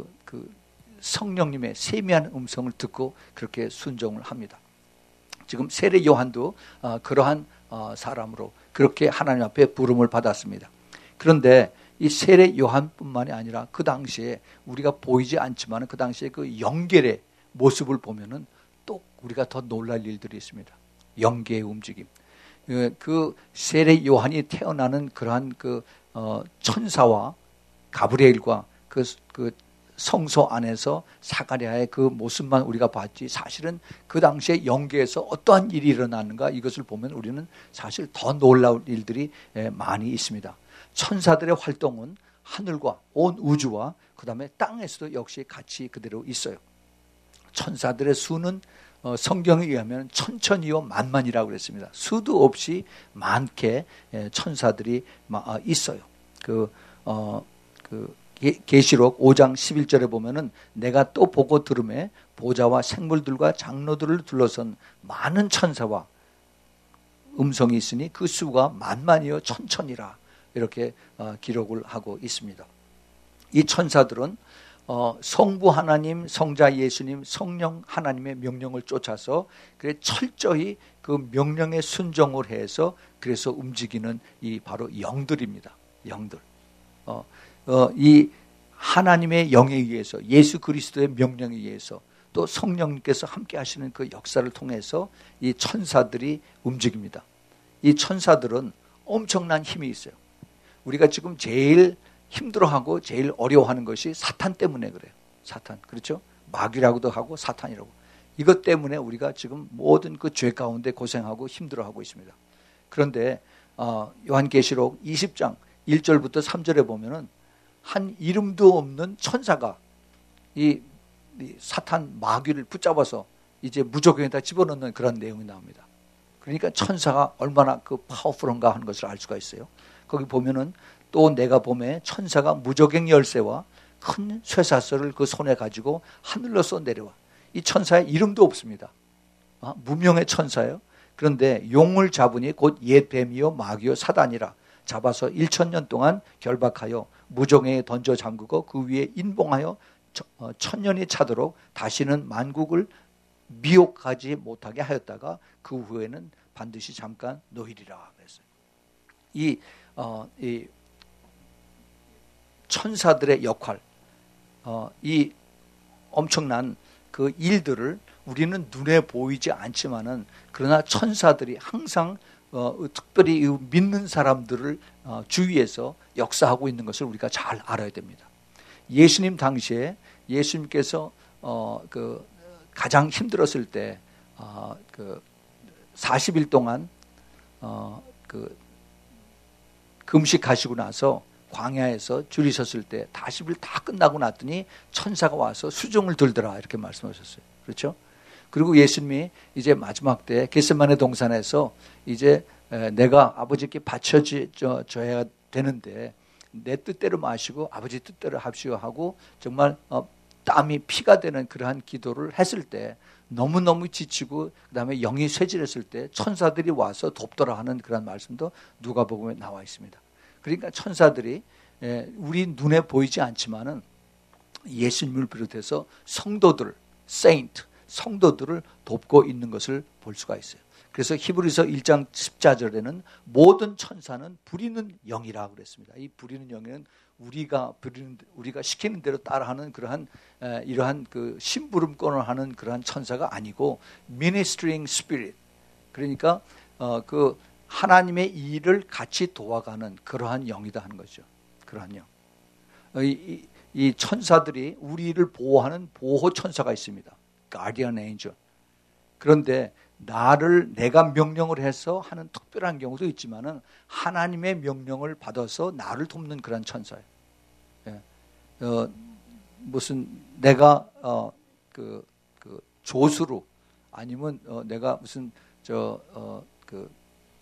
성령님의 세미한 음성을 듣고 그렇게 순종을 합니다. 지금 세례 요한도 그러한 사람으로 그렇게 하나님 앞에 부름을 받았습니다. 그런데 이 세례 요한뿐만이 아니라 그 당시에 우리가 보이지 않지만 그 당시에 그 영계의 모습을 보면은 또 우리가 더 놀랄 일들이 있습니다. 영계의 움직임. 그 세례 요한이 태어나는 그러한 천사와 가브리엘과 그 성소 안에서 사가랴의 그 모습만 우리가 봤지 사실은 그 당시에 영계에서 어떠한 일이 일어나는가 이것을 보면 우리는 사실 더 놀라울 일들이 많이 있습니다. 천사들의 활동은 하늘과 온 우주와 그 다음에 땅에서도 역시 같이 그대로 있어요. 천사들의 수는 성경에 의하면 천천히요 만만이라고 그랬습니다. 수도 없이 많게 천사들이 있어요. 계시록 5장 11절에 보면은 내가 또 보고 들음에 보좌와 생물들과 장로들을 둘러선 많은 천사와 음성이 있으니 그 수가 만만이요 천천이라 이렇게 기록을 하고 있습니다. 이 천사들은 성부 하나님, 성자 예수님, 성령 하나님의 명령을 쫓아서 그래 철저히 그 명령에 순종을 해서 그래서 움직이는 이 바로 영들입니다. 영들. 이 하나님의 영에 의해서 예수 그리스도의 명령에 의해서 또 성령님께서 함께 하시는 그 역사를 통해서 이 천사들이 움직입니다. 이 천사들은 엄청난 힘이 있어요. 우리가 지금 제일 힘들어하고 제일 어려워하는 것이 사탄 때문에 그래요. 사탄. 그렇죠? 마귀라고도 하고 사탄이라고. 이것 때문에 우리가 지금 모든 그 죄 가운데 고생하고 힘들어하고 있습니다. 그런데 요한계시록 20장 1절부터 3절에 보면은 한 이름도 없는 천사가 이 사탄 마귀를 붙잡아서 이제 무저갱에다 집어넣는 그런 내용이 나옵니다. 그러니까 천사가 얼마나 그 파워풀한가 하는 것을 알 수가 있어요. 거기 보면은 또 내가 봄에 천사가 무저갱 열쇠와 큰 쇠사슬을 그 손에 가지고 하늘로서 내려와. 이 천사의 이름도 없습니다. 무명의 천사예요. 그런데 용을 잡으니 곧 옛 뱀이요 마귀요 사단이라 잡아서 1000년 동안 결박하여 무저갱에 던져 잠그고 그 위에 인봉하여 1000년이 차도록 다시는 만국을 미혹하지 못하게 하였다가 그 후에는 반드시 잠깐 놓이리라 그랬어요. 이 천사들의 역할, 이 엄청난 그 일들을 우리는 눈에 보이지 않지만은 그러나 천사들이 항상 특별히 믿는 사람들을 주위에서 역사하고 있는 것을 우리가 잘 알아야 됩니다. 예수님 당시에 예수님께서 그 가장 힘들었을 때 그 40일 동안 그 금식하시고 나서 광야에서 줄이 섰을 때 40일 다 끝나고 났더니 천사가 와서 수종을 들더라 이렇게 말씀하셨어요. 그렇죠? 그리고 예수님이 이제 마지막 때 겟세마네 동산에서 이제 내가 아버지께 바쳐줘야 되는데 내 뜻대로 마시고 아버지 뜻대로 합시오 하고 정말 땀이 피가 되는 그러한 기도를 했을 때 너무너무 지치고 그다음에 영이 쇠질했을 때 천사들이 와서 돕더라 하는 그런 말씀도 누가복음에 나와 있습니다. 그러니까 천사들이 우리 눈에 보이지 않지만은 예수님을 비롯해서 성도들, 세인트, 성도들을 돕고 있는 것을 볼 수가 있어요. 그래서 히브리서 1장 14절에는 모든 천사는 부리는 영이라고 그랬습니다. 이 부리는 영은 우리가 시키는 대로 따라하는 그러한 이러한 그 심부름권을 하는 그러한 천사가 아니고 ministering spirit. 그러니까 그 하나님의 일을 같이 도와가는 그러한 영이다 하는 거죠. 그러한 영. 이 천사들이 우리를 보호하는 보호 천사가 있습니다. Guardian angel. 그런데 내가 명령을 해서 하는 특별한 경우도 있지만은 하나님의 명령을 받아서 나를 돕는 그런 천사예요. 예. 무슨 내가 그 조수로 아니면 내가 무슨 그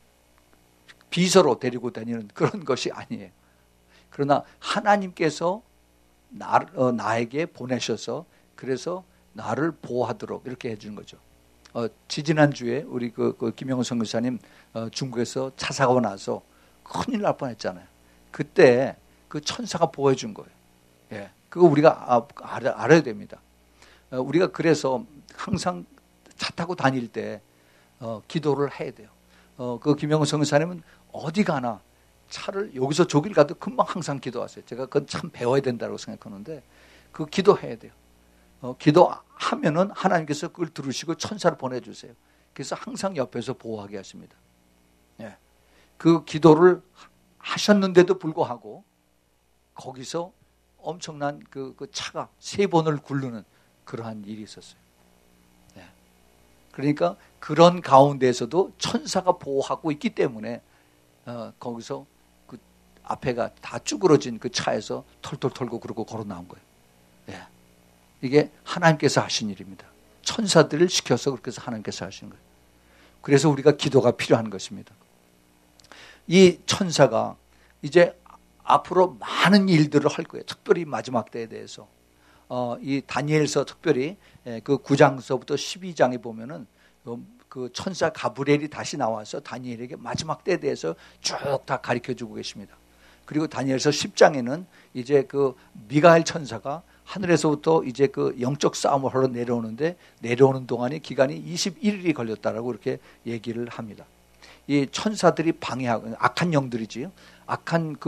비서로 데리고 다니는 그런 것이 아니에요. 그러나 하나님께서 나에게 보내셔서 그래서 나를 보호하도록 이렇게 해주는 거죠. 지지난주에 우리 그 김영훈 선교사님 중국에서 차 사고 나서 큰일 날 뻔했잖아요. 그때 그 천사가 보호해 준 거예요. 예, 그거 우리가 알아야 됩니다. 우리가 그래서 항상 차 타고 다닐 때 기도를 해야 돼요. 그 김영훈 선교사님은 어디 가나 차를 여기서 저길 가도 금방 항상 기도하세요. 제가 그건 참 배워야 된다고 생각하는데 그 기도해야 돼요. 기도하면은 하나님께서 그걸 들으시고 천사를 보내주세요. 그래서 항상 옆에서 보호하게 하십니다. 예. 그 기도를 하셨는데도 불구하고 거기서 엄청난 그 차가 3번을 굴르는 그러한 일이 있었어요. 예. 그러니까 그런 가운데에서도 천사가 보호하고 있기 때문에 거기서 그 앞에가 다 쭈그러진 그 차에서 털털 털고 그러고 걸어 나온 거예요. 예. 이게 하나님께서 하신 일입니다. 천사들을 시켜서 그렇게 해서 하나님께서 하신 거예요. 그래서 우리가 기도가 필요한 것입니다. 이 천사가 이제 앞으로 많은 일들을 할 거예요. 특별히 마지막 때에 대해서. 이 다니엘서 특별히 그 9장서부터 12장에 보면은 그 천사 가브리엘이 다시 나와서 다니엘에게 마지막 때에 대해서 쭉 다 가르쳐 주고 계십니다. 그리고 다니엘서 10장에는 이제 그 미가엘 천사가 하늘에서부터 이제 그 영적 싸움을 하러 내려오는데 내려오는 동안이 기간이 21일이 걸렸다라고 이렇게 얘기를 합니다. 이 천사들이 방해하고 악한 영들이지요. 악한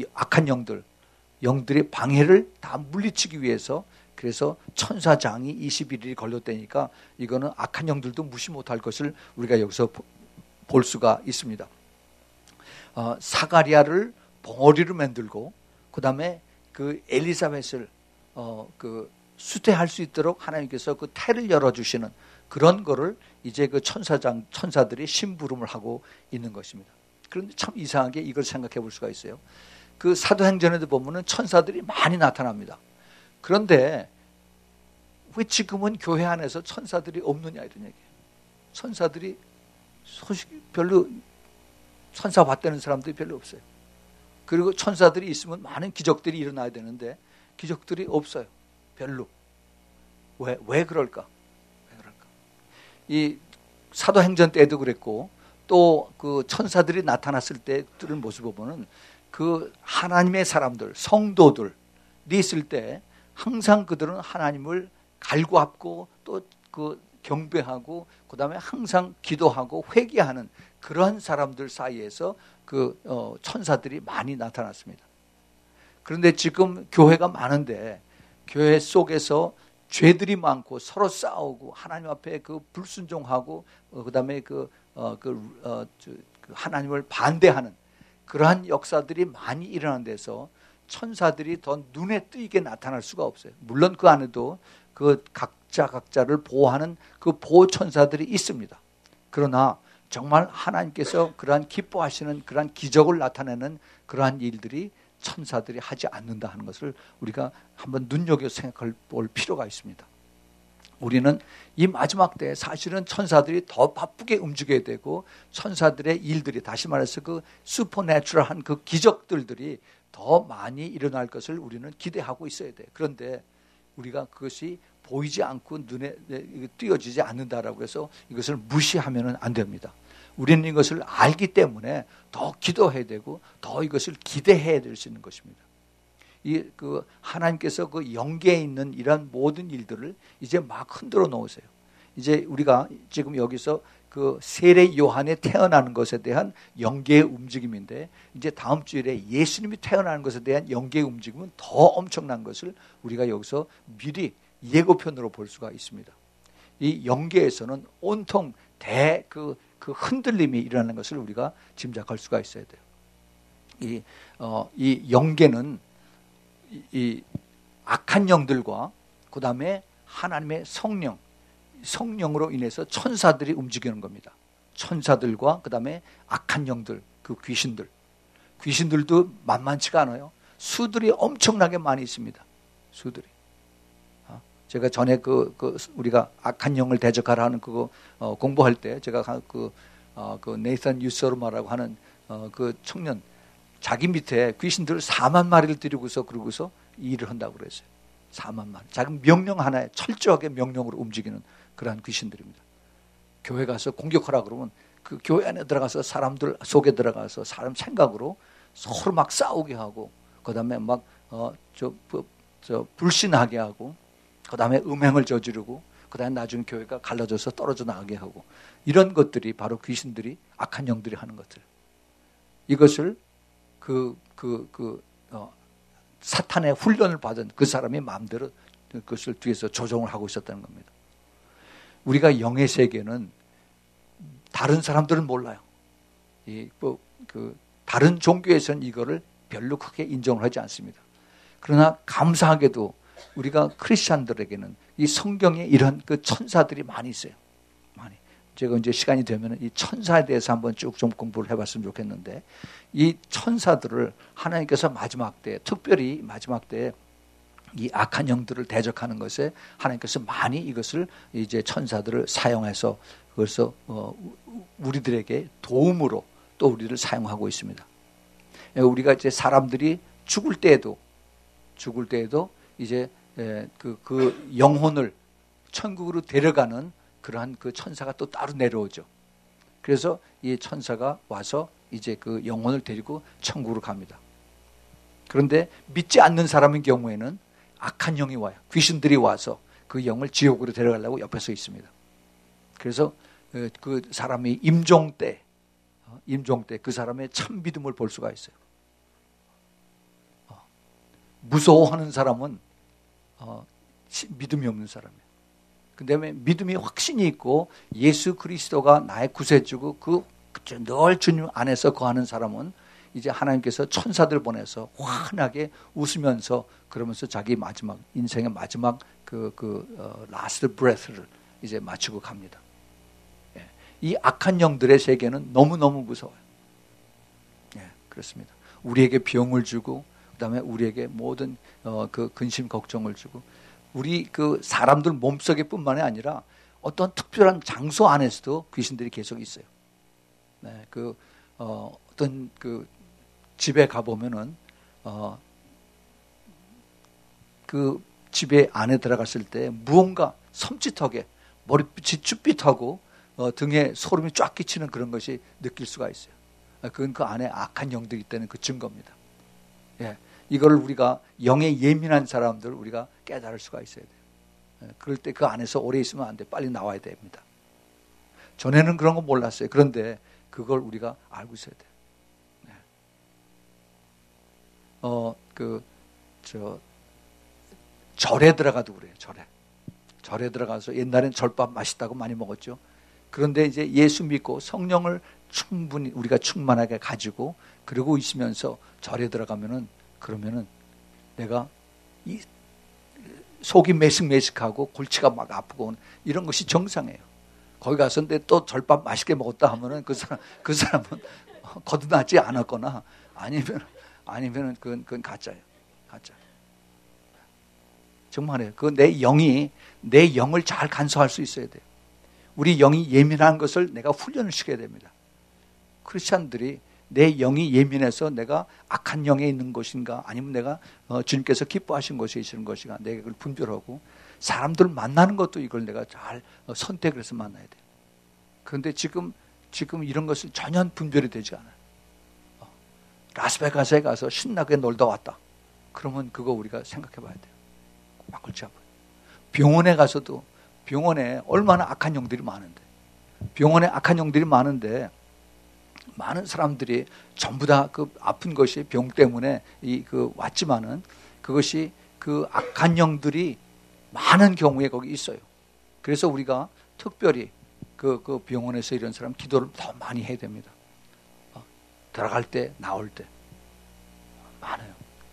영들의 방해를 다 물리치기 위해서 그래서 천사장이 21일이 걸렸다니까 이거는 악한 영들도 무시 못할 것을 우리가 여기서 볼 수가 있습니다. 사가리아를 벙어리로 만들고 그다음에 그 엘리사벳을 그 수태할 수 있도록 하나님께서 그 태를 열어주시는 그런 거를 이제 그 천사들이 심부름을 하고 있는 것입니다. 그런데 참 이상하게 이걸 생각해 볼 수가 있어요. 그 사도행전에도 보면은 천사들이 많이 나타납니다. 그런데 왜 지금은 교회 안에서 천사들이 없느냐 이런 얘기예요. 천사들이 소식이 별로 천사 봤다는 사람들이 별로 없어요. 그리고 천사들이 있으면 많은 기적들이 일어나야 되는데 기적들이 없어요. 별로. 왜 그럴까? 이 사도행전 때도 그랬고 또 그 천사들이 나타났을 때 들은 모습을 보면은 그 하나님의 사람들, 성도들이 있을 때 항상 그들은 하나님을 갈구하고 또 그 경배하고 그다음에 항상 기도하고 회개하는 그러한 사람들 사이에서 그 천사들이 많이 나타났습니다. 그런데 지금 교회가 많은데 교회 속에서 죄들이 많고 서로 싸우고 하나님 앞에 그 불순종하고 그다음에 하나님을 반대하는 그러한 역사들이 많이 일어나는 데서 천사들이 더 눈에 띄게 나타날 수가 없어요. 물론 그 안에도 그 각자를 보호하는 그 보호 천사들이 있습니다. 그러나 정말 하나님께서 그러한 기뻐하시는 그러한 기적을 나타내는 그러한 일들이 천사들이 하지 않는다 하는 것을 우리가 한번 눈여겨 생각해 볼 필요가 있습니다. 우리는 이 마지막 때에 사실은 천사들이 더 바쁘게 움직여야 되고 천사들의 일들이 다시 말해서 그 슈퍼내추럴한 그 기적들이 더 많이 일어날 것을 우리는 기대하고 있어야 돼요. 그런데 우리가 그것이 보이지 않고 눈에 띄어지지 않는다라고 해서 이것을 무시하면 안 됩니다. 우리는 이것을 알기 때문에 더 기도해야 되고 더 이것을 기대해야 될 수 있는 것입니다. 그 하나님께서 그 영계에 있는 이러한 모든 일들을 이제 막 흔들어 놓으세요. 이제 우리가 지금 여기서 그 세례 요한에 태어나는 것에 대한 영계의 움직임인데 이제 다음 주일에 예수님이 태어나는 것에 대한 영계의 움직임은 더 엄청난 것을 우리가 여기서 미리 예고편으로 볼 수가 있습니다. 이 영계에서는 온통 그 흔들림이 일어나는 것을 우리가 짐작할 수가 있어야 돼요. 이 영계는 이 악한 영들과 그 다음에 하나님의 성령으로 인해서 천사들이 움직이는 겁니다. 천사들과 그 다음에 악한 영들, 그 귀신들도 만만치가 않아요. 수들이 엄청나게 많이 있습니다. 수들이. 제가 전에 우리가 악한 영을 대적하라 하는 그거 공부할 때 제가 그 네이선 유서르마라고 하는 그 청년 자기 밑에 귀신들 4만 마리를 데리고서 그러고서 일을 한다고 그랬어요. 4만 마리. 작은 명령 하나에 철저하게 명령으로 움직이는 그러한 귀신들입니다. 교회 가서 공격하라 그러면 그 교회 안에 들어가서 사람들 속에 들어가서 사람 생각으로 서로 막 싸우게 하고 그다음에 막 불신하게 하고 그다음에 음행을 저지르고 그다음에 나중에 교회가 갈라져서 떨어져 나가게 하고 이런 것들이 바로 귀신들이 악한 영들이 하는 것들. 이것을 사탄의 훈련을 받은 그 사람이 마음대로 그것을 뒤에서 조종을 하고 있었다는 겁니다. 우리가 영의 세계는 다른 사람들은 몰라요. 다른 종교에서는 이거를 별로 크게 인정을 하지 않습니다. 그러나 감사하게도 우리가 크리스찬들에게는 이 성경에 이런 그 천사들이 많이 있어요. 많이. 제가 이제 시간이 되면 이 천사에 대해서 한번 쭉 좀 공부를 해봤으면 좋겠는데, 이 천사들을 하나님께서 마지막 때, 특별히 마지막 때 이 악한 영들을 대적하는 것에 하나님께서 많이 이것을 이제 천사들을 사용해서 그래서 우리들에게 도움으로 또 우리를 사용하고 있습니다. 우리가 이제 사람들이 죽을 때에도 이제 그 영혼을 천국으로 데려가는 그러한 그 천사가 또 따로 내려오죠. 그래서 이 천사가 와서 이제 그 영혼을 데리고 천국으로 갑니다. 그런데 믿지 않는 사람의 경우에는 악한 영이 와요. 귀신들이 와서 그 영을 지옥으로 데려가려고 옆에 서 있습니다. 그래서 그 사람이 임종 때 그 사람의 참 믿음을 볼 수가 있어요. 무서워하는 사람은 믿음이 없는 사람이에요. 그다음에 믿음이 확신이 있고 예수 그리스도가 나의 구세주고 늘 주님 안에서 거하는 사람은 이제 하나님께서 천사들 보내서 환하게 웃으면서 그러면서 자기 마지막 인생의 마지막 라스트 브레스를 이제 마치고 갑니다. 이 악한 영들의 세계는 너무너무 무서워요. 그렇습니다. 우리에게 병을 주고 그다음에 우리에게 모든 그 근심 걱정을 주고 우리 그 사람들 몸속에뿐만이 아니라 어떤 특별한 장소 안에서도 귀신들이 계속 있어요. 어떤 그 집에 가 보면은 그 집에 안에 들어갔을 때 무언가 섬찟하게 머리빛이 쭈삣하고 등에 소름이 쫙 끼치는 그런 것이 느낄 수가 있어요. 그건 그 안에 악한 영들이 있다는 그 증거입니다. 이걸 우리가 영에 예민한 사람들 우리가 깨달을 수가 있어야 돼요. 그럴 때 그 안에서 오래 있으면 안 돼. 빨리 나와야 됩니다. 전에는 그런 거 몰랐어요. 그런데 그걸 우리가 알고 있어야 돼요. 절에 들어가도 그래요. 절에 들어가서 옛날엔 절밥 맛있다고 많이 먹었죠. 그런데 이제 예수 믿고 성령을 충분히 우리가 충만하게 가지고 그러고 있으면서 절에 들어가면은 그러면은 내가 이 속이 메식메식하고 골치가 막 아프고 이런 것이 정상이에요. 거기 가서 근데 또 절밥 맛있게 먹었다 하면은 그 사람은 거듭나지 않았거나 아니면은 그건 가짜예요. 가짜. 정말이에요. 내 영을 잘 간수할 수 있어야 돼요. 우리 영이 예민한 것을 내가 훈련을 시켜야 됩니다. 크리스찬들이 내 영이 예민해서 내가 악한 영에 있는 것인가 아니면 내가 주님께서 기뻐하신 것에 있는 것인가 내가 그걸 분별하고 사람들 만나는 것도 이걸 내가 잘 선택을 해서 만나야 돼요. 그런데 지금 이런 것을 전혀 분별이 되지 않아요. 라스베가스에 가서 신나게 놀다 왔다. 그러면 그거 우리가 생각해 봐야 돼요. 막 골치 아파요. 병원에 가서도 병원에 얼마나 악한 영들이 많은데 병원에 악한 영들이 많은데 많은 사람들이 전부 다 그 아픈 것이 병 때문에 왔지만은 그것이 그 악한 영들이 많은 경우에 거기 있어요. 그래서 우리가 특별히 그 병원에서 이런 사람 기도를 더 많이 해야 됩니다. 들어갈 때 나올 때 많아요.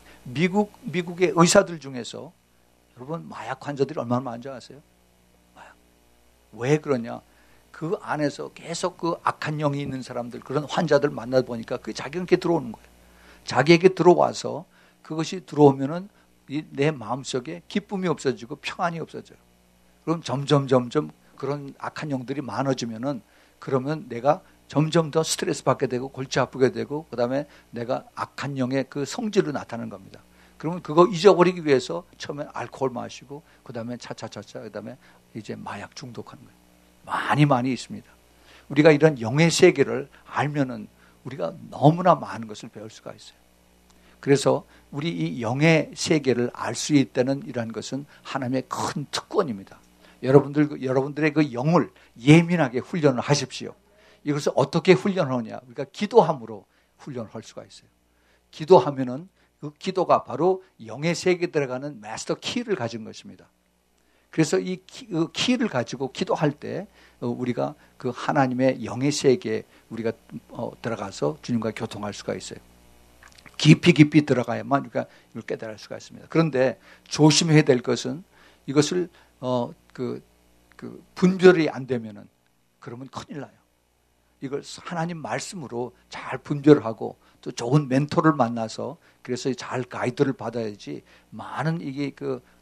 미국의 의사들 중에서 여러분 마약 환자들이 얼마나 많은지 아세요? 마약. 왜 그러냐? 그 안에서 계속 그 악한 영이 있는 사람들 그런 환자들 만나 보니까 그게 자기에게 들어오는 거예요. 자기에게 들어와서 그것이 들어오면은 내 마음속에 기쁨이 없어지고 평안이 없어져요. 그럼 점점 그런 악한 영들이 많아지면은 그러면 내가 점점 더 스트레스 받게 되고 골치 아프게 되고 그다음에 내가 악한 영의 그 성질로 나타나는 겁니다. 그러면 그거 잊어버리기 위해서 처음에 알코올 마시고 그다음에 차차차차 그다음에 이제 마약 중독하는 거예요. 많이 있습니다. 우리가 이런 영의 세계를 알면은 우리가 너무나 많은 것을 배울 수가 있어요. 그래서 우리 이 영의 세계를 알 수 있다는 이러한 것은 하나님의 큰 특권입니다. 여러분들의 그 영을 예민하게 훈련을 하십시오. 이것을 어떻게 훈련하느냐? 우리가 기도함으로 훈련할 수가 있어요. 기도하면은 그 기도가 바로 영의 세계에 들어가는 마스터 키를 가진 것입니다. 그래서 이 키를 가지고 기도할 때 우리가 그 하나님의 영의 세계에 우리가 들어가서 주님과 교통할 수가 있어요. 깊이 들어가야만 우리가 이걸 깨달을 수가 있습니다. 그런데 조심해야 될 것은 이것을 분별이 안 되면은 그러면 큰일 나요. 이걸 하나님 말씀으로 잘 분별하고 또 좋은 멘토를 만나서 그래서 잘 가이드를 받아야지. 많은 이게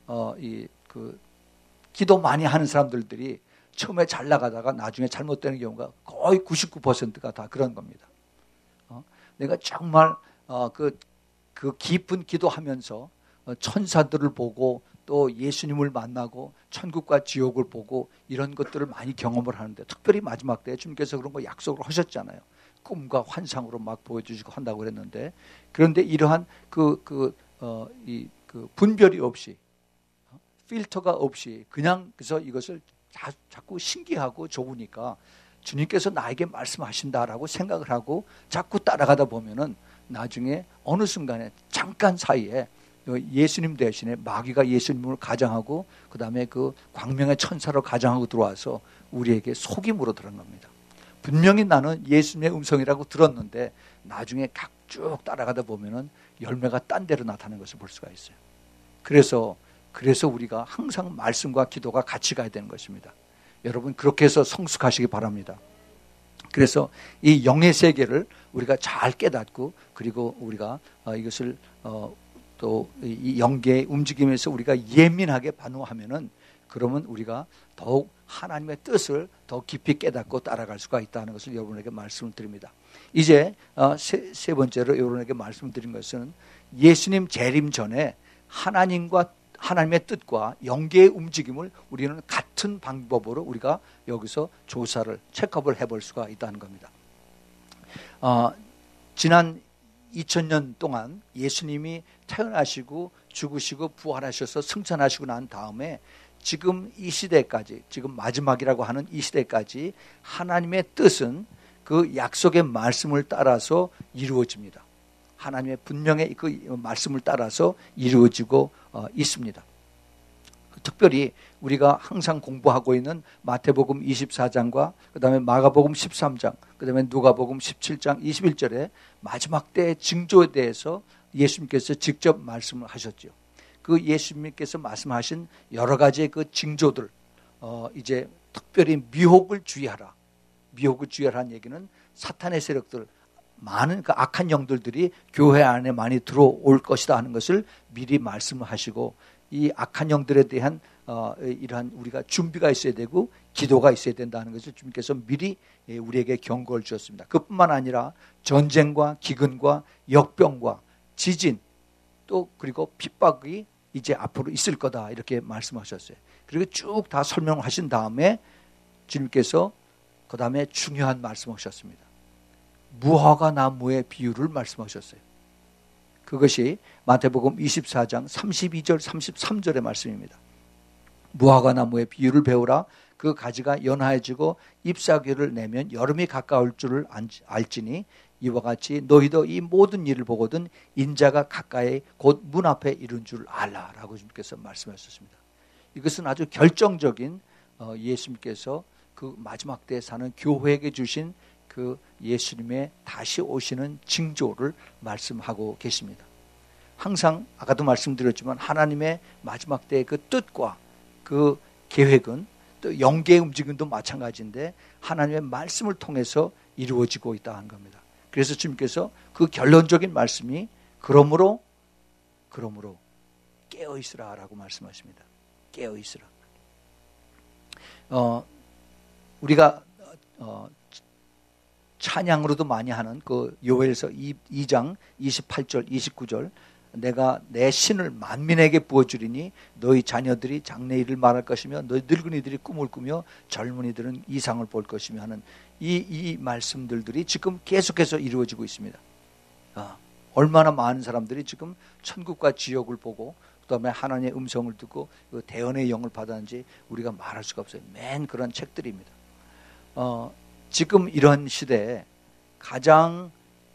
기도 많이 하는 사람들이 처음에 잘 나가다가 나중에 잘못되는 경우가 거의 99%가 다 그런 겁니다. 내가 정말 그 깊은 기도하면서 천사들을 보고 또 예수님을 만나고 천국과 지옥을 보고 이런 것들을 많이 경험을 하는데, 특별히 마지막 때에 주님께서 그런 거 약속을 하셨잖아요. 꿈과 환상으로 막 보여주시고 한다고 그랬는데, 그런데 이러한 분별이 없이, 필터가 없이 그냥 그래서 이것을 자꾸 신기하고 좋으니까 주님께서 나에게 말씀하신다라고 생각을 하고 자꾸 따라가다 보면은 나중에 어느 순간에 잠깐 사이에 예수님 대신에 마귀가 예수님을 가장하고 그다음에 그 광명의 천사로 가장하고 들어와서 우리에게 속임으로 들은 겁니다. 분명히 나는 예수님의 음성이라고 들었는데 나중에 쭉 따라가다 보면은 열매가 딴 데로 나타나는 것을 볼 수가 있어요. 그래서 우리가 항상 말씀과 기도가 같이 가야 되는 것입니다. 여러분 그렇게 해서 성숙하시기 바랍니다. 그래서 이 영의 세계를 우리가 잘 깨닫고, 그리고 우리가 이것을 또 이 영계의 움직임에서 우리가 예민하게 반응하면은, 그러면 우리가 더욱 하나님의 뜻을 더 깊이 깨닫고 따라갈 수가 있다는 것을 여러분에게 말씀을 드립니다. 이제 세 번째로 여러분에게 말씀드린 것은 예수님 재림 전에 하나님의 뜻과 영계의 움직임을 우리는 같은 방법으로 우리가 여기서 조사를, 체크업을 해볼 수가 있다는 겁니다. 지난 2000년 동안 예수님이 태어나시고 죽으시고 부활하셔서 승천하시고 난 다음에 지금 이 시대까지, 지금 마지막이라고 하는 이 시대까지 하나님의 뜻은 그 약속의 말씀을 따라서 이루어집니다. 하나님의 분명의 그 말씀을 따라서 이루어지고 있습니다. 특별히 우리가 항상 공부하고 있는 마태복음 24장과 그 다음에 마가복음 13장, 그 다음에 누가복음 17장 21절에 마지막 때의 징조에 대해서 예수님께서 직접 말씀을 하셨죠. 그 예수님께서 말씀하신 여러 가지의 그 징조들, 이제 특별히 미혹을 주의하라. 미혹을 주의하라는 얘기는 사탄의 세력들, 많은 그 악한 영들이 교회 안에 많이 들어올 것이다 하는 것을 미리 말씀을 하시고, 이 악한 영들에 대한 이러한 우리가 준비가 있어야 되고 기도가 있어야 된다는 것을 주님께서 미리 우리에게 경고를 주셨습니다. 그뿐만 아니라 전쟁과 기근과 역병과 지진, 또 그리고 핍박이 이제 앞으로 있을 거다, 이렇게 말씀하셨어요. 그리고 쭉 다 설명하신 다음에 주님께서 그 다음에 중요한 말씀하셨습니다. 무화과 나무의 비유를 말씀하셨어요. 그것이 마태복음 24장 32절 33절의 말씀입니다. 무화과 나무의 비유를 배우라. 그 가지가 연하여지고 잎사귀를 내면 여름이 가까울 줄을 알지니 이와 같이 너희도 이 모든 일을 보거든 인자가 가까이 곧 문 앞에 이른 줄 알라라고 주님께서 말씀하셨습니다. 이것은 아주 결정적인 예수님께서 그 마지막 때에 사는 교회에게 주신 그 예수님의 다시 오시는 징조를 말씀하고 계십니다. 항상 아까도 말씀드렸지만 하나님의 마지막 때의 그 뜻과 그 계획은 또 영계의 움직임도 마찬가지인데 하나님의 말씀을 통해서 이루어지고 있다는 겁니다. 그래서 주님께서 그 결론적인 말씀이 그러므로 깨어있으라라고 말씀하십니다. 깨어있으라. 우리가 찬양으로도 많이 하는 그 요엘서 2장 28절 29절, 내가 내 신을 만민에게 부어주리니 너희 자녀들이 장래일을 말할 것이며 너희 늙은이들이 꿈을 꾸며 젊은이들은 이상을 볼 것이며 하는 이 말씀들이 지금 계속해서 이루어지고 있습니다. 얼마나 많은 사람들이 지금 천국과 지옥을 보고 그다음에 하나님의 음성을 듣고 그 대언의 영을 받았는지 우리가 말할 수가 없어요. 맨 그런 책들입니다. 지금 이런 시대에 가장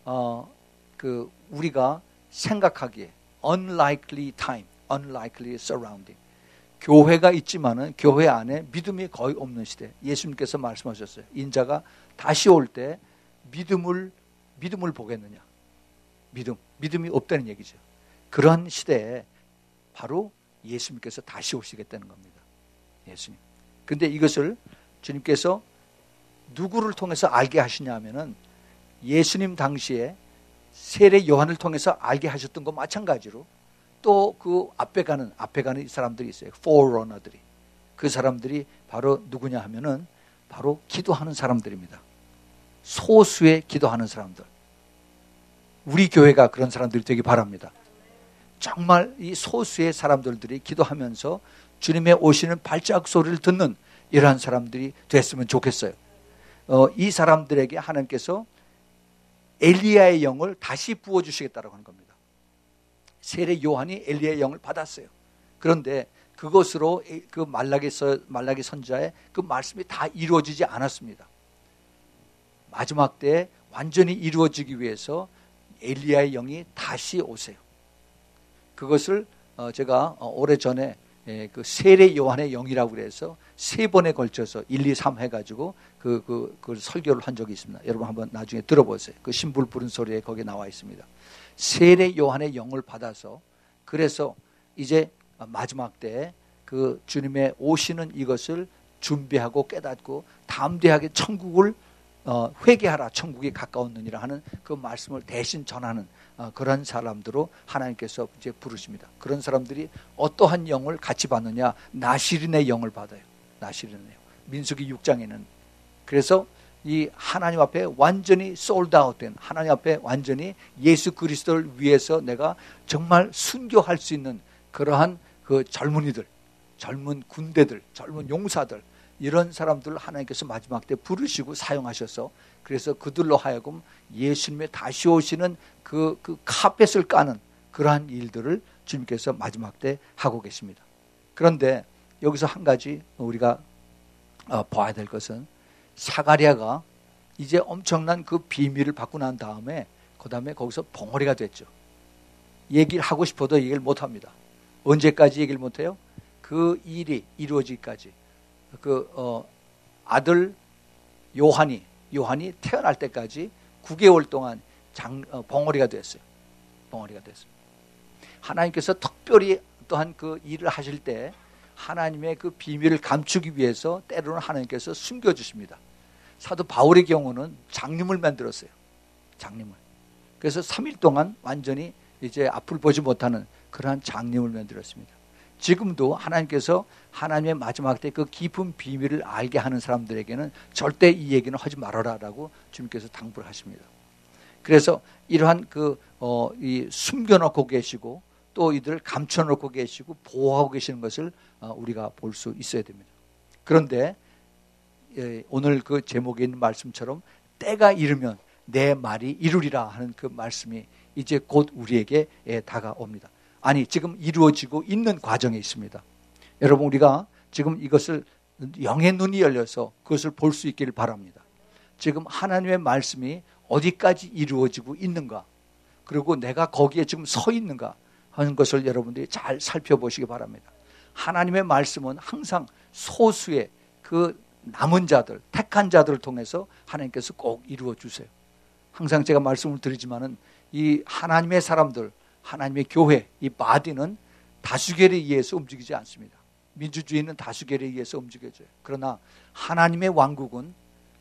우리가 생각하기에 unlikely time, unlikely surrounding, 교회가 있지만은 교회 안에 믿음이 거의 없는 시대. 예수님께서 말씀하셨어요. 인자가 다시 올 때 믿음을 보겠느냐? 믿음이 없다는 얘기죠. 그런 시대에 바로 예수님께서 다시 오시겠다는 겁니다. 예수님. 근데 이것을 주님께서 누구를 통해서 알게 하시냐면은 예수님 당시에 세례 요한을 통해서 알게 하셨던 것 마찬가지로 또 그 앞에 가는 이 사람들이 있어요. 포러너들이. 그 사람들이 바로 누구냐 하면은 바로 기도하는 사람들입니다. 소수의 기도하는 사람들. 우리 교회가 그런 사람들이 되기 바랍니다. 정말 이 소수의 사람들이 기도하면서 주님의 오시는 발자국 소리를 듣는 이러한 사람들이 됐으면 좋겠어요. 이 사람들에게 하나님께서 엘리야의 영을 다시 부어주시겠다고 하는 겁니다. 세례 요한이 엘리야의 영을 받았어요. 그런데 그것으로 그 말라기 선지자의 그 말씀이 다 이루어지지 않았습니다. 마지막 때에 완전히 이루어지기 위해서 엘리야의 영이 다시 오세요. 그것을 제가 오래전에 그 세례 요한의 영이라고 그래서 3번에 걸쳐서 1, 2, 3 해가지고 그걸 설교를 한 적이 있습니다. 여러분 한번 나중에 들어보세요. 그 신불 부른 소리에 거기에 나와 있습니다. 세례 요한의 영을 받아서 그래서 이제 마지막 때에 그 주님의 오시는 이것을 준비하고 깨닫고 담대하게 천국을 회개하라, 천국이 가까웠느니라 하는 그 말씀을 대신 전하는 그런 사람들로 하나님께서 이제 부르십니다. 그런 사람들이 어떠한 영을 같이 받느냐? 나시린의 영을 받아요. 나시린의 영. 민수기 6장에는 그래서 이 하나님 앞에 완전히 솔드아웃된, 하나님 앞에 완전히 예수 그리스도를 위해서 내가 정말 순교할 수 있는 그러한 그 젊은이들, 젊은 군대들, 젊은 용사들, 이런 사람들을 하나님께서 마지막 때 부르시고 사용하셔서 그래서 그들로 하여금 예수님의 다시 오시는 그 카펫을 까는 그러한 일들을 주님께서 마지막 때 하고 계십니다. 그런데 여기서 한 가지 우리가 봐야 될 것은 사가랴가 이제 엄청난 그 비밀을 받고 난 다음에 그 다음에 거기서 벙어리가 됐죠. 얘기를 하고 싶어도 얘기를 못합니다. 언제까지 얘기를 못해요? 그 일이 이루어지기까지. 아들 요한이 태어날 때까지 9개월 동안 벙어리가 됐어요. 벙어리가 됐어요. 하나님께서 특별히 또한 그 일을 하실 때 하나님의 그 비밀을 감추기 위해서 때로는 하나님께서 숨겨주십니다. 사도 바울의 경우는 장님을 만들었어요. 장님을. 그래서 3일 동안 완전히 이제 앞을 보지 못하는 그러한 장님을 만들었습니다. 지금도 하나님께서 하나님의 마지막 때 그 깊은 비밀을 알게 하는 사람들에게는 절대 이 얘기는 하지 말아라라고 주님께서 당부를 하십니다. 그래서 이러한 이 숨겨놓고 계시고 또 이들을 감춰놓고 계시고 보호하고 계시는 것을 우리가 볼 수 있어야 됩니다. 그런데 오늘 그 제목에 있는 말씀처럼 때가 이르면 내 말이 이루리라 하는 그 말씀이 이제 곧 우리에게 다가옵니다. 아니 지금 이루어지고 있는 과정에 있습니다. 여러분 우리가 지금 이것을 영의 눈이 열려서 그것을 볼 수 있기를 바랍니다. 지금 하나님의 말씀이 어디까지 이루어지고 있는가, 그리고 내가 거기에 지금 서 있는가 하는 것을 여러분들이 잘 살펴보시기 바랍니다. 하나님의 말씀은 항상 소수의 그 남은 자들, 택한 자들을 통해서 하나님께서 꼭 이루어 주세요. 항상 제가 말씀을 드리지만은 이 하나님의 사람들, 하나님의 교회, 이 바디는 다수결에 의해서 움직이지 않습니다. 민주주의는 다수결에 의해서 움직여져요. 그러나 하나님의 왕국은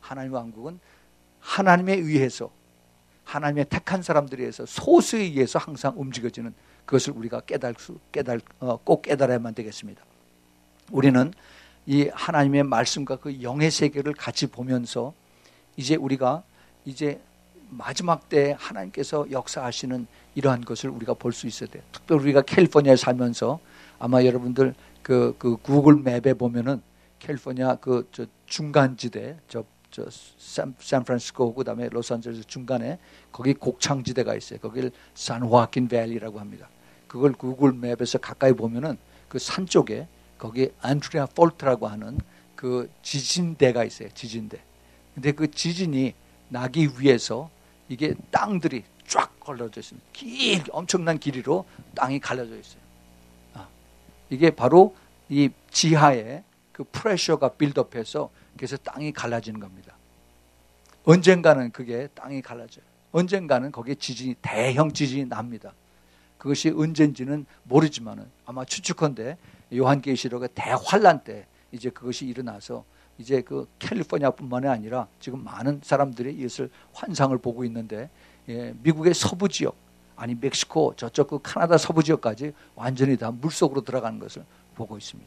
하나님에 의해서, 하나님의 택한 사람들에 의해서, 소수에 의해서 항상 움직여지는 그것을 우리가 꼭 깨달아야만 되겠습니다. 우리는 이 하나님의 말씀과 그 영의 세계를 같이 보면서 이제 우리가 이제 마지막 때 하나님께서 역사하시는 이러한 것을 우리가 볼 수 있어야 돼요. 특별히 우리가 캘리포니아에 살면서 아마 여러분들 그 구글 맵에 보면은 캘리포니아 저 중간지대, 샌프란시스코 그다음에 로스앤젤레스 중간에 거기 곡창지대가 있어요. 거길 산호아킨 밸리라고 합니다. 그걸 구글 맵에서 가까이 보면은 그 산 쪽에 거기 안드레아 폴트라고 하는 그 지진대가 있어요. 지진대. 근데 그 지진이 나기 위해서 이게 땅들이 쫙 걸려져 있습니다. 엄청난 길이로 땅이 갈라져 있어요. 이게 바로 이 지하에 그 프레셔가 빌드업해서 그래서 땅이 갈라지는 겁니다. 언젠가는 그게 땅이 갈라져요. 언젠가는 거기에 대형 지진이 납니다. 그것이 언젠지는 모르지만은 아마 추측컨대 요한계시록의 대환란 때 이제 그것이 일어나서 이제 그 캘리포니아뿐만이 아니라 지금 많은 사람들이 이것을 환상을 보고 있는데, 미국의 서부 지역, 아니 멕시코 저쪽 그 캐나다 서부 지역까지 완전히 다 물속으로 들어가는 것을 보고 있습니다.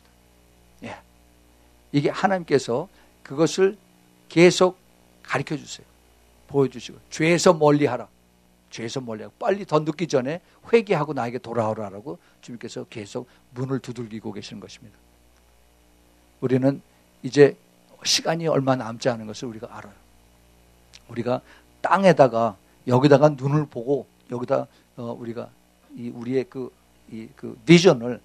이게 하나님께서 그것을 계속 가르쳐 주세요. 보여주시고, 죄에서 멀리하라. 죄에서 멀리하고 빨리 더 늦기 전에 회개하고 나에게 돌아오라라고 주님께서 계속 문을 두들기고 계시는 것입니다. 우리는 이제 시간이 얼마 남지 않은 것을 우리가 알아요. 우리가 땅에다가 여기다가 눈을 보고 여기다 우리가 우리의 그 비전을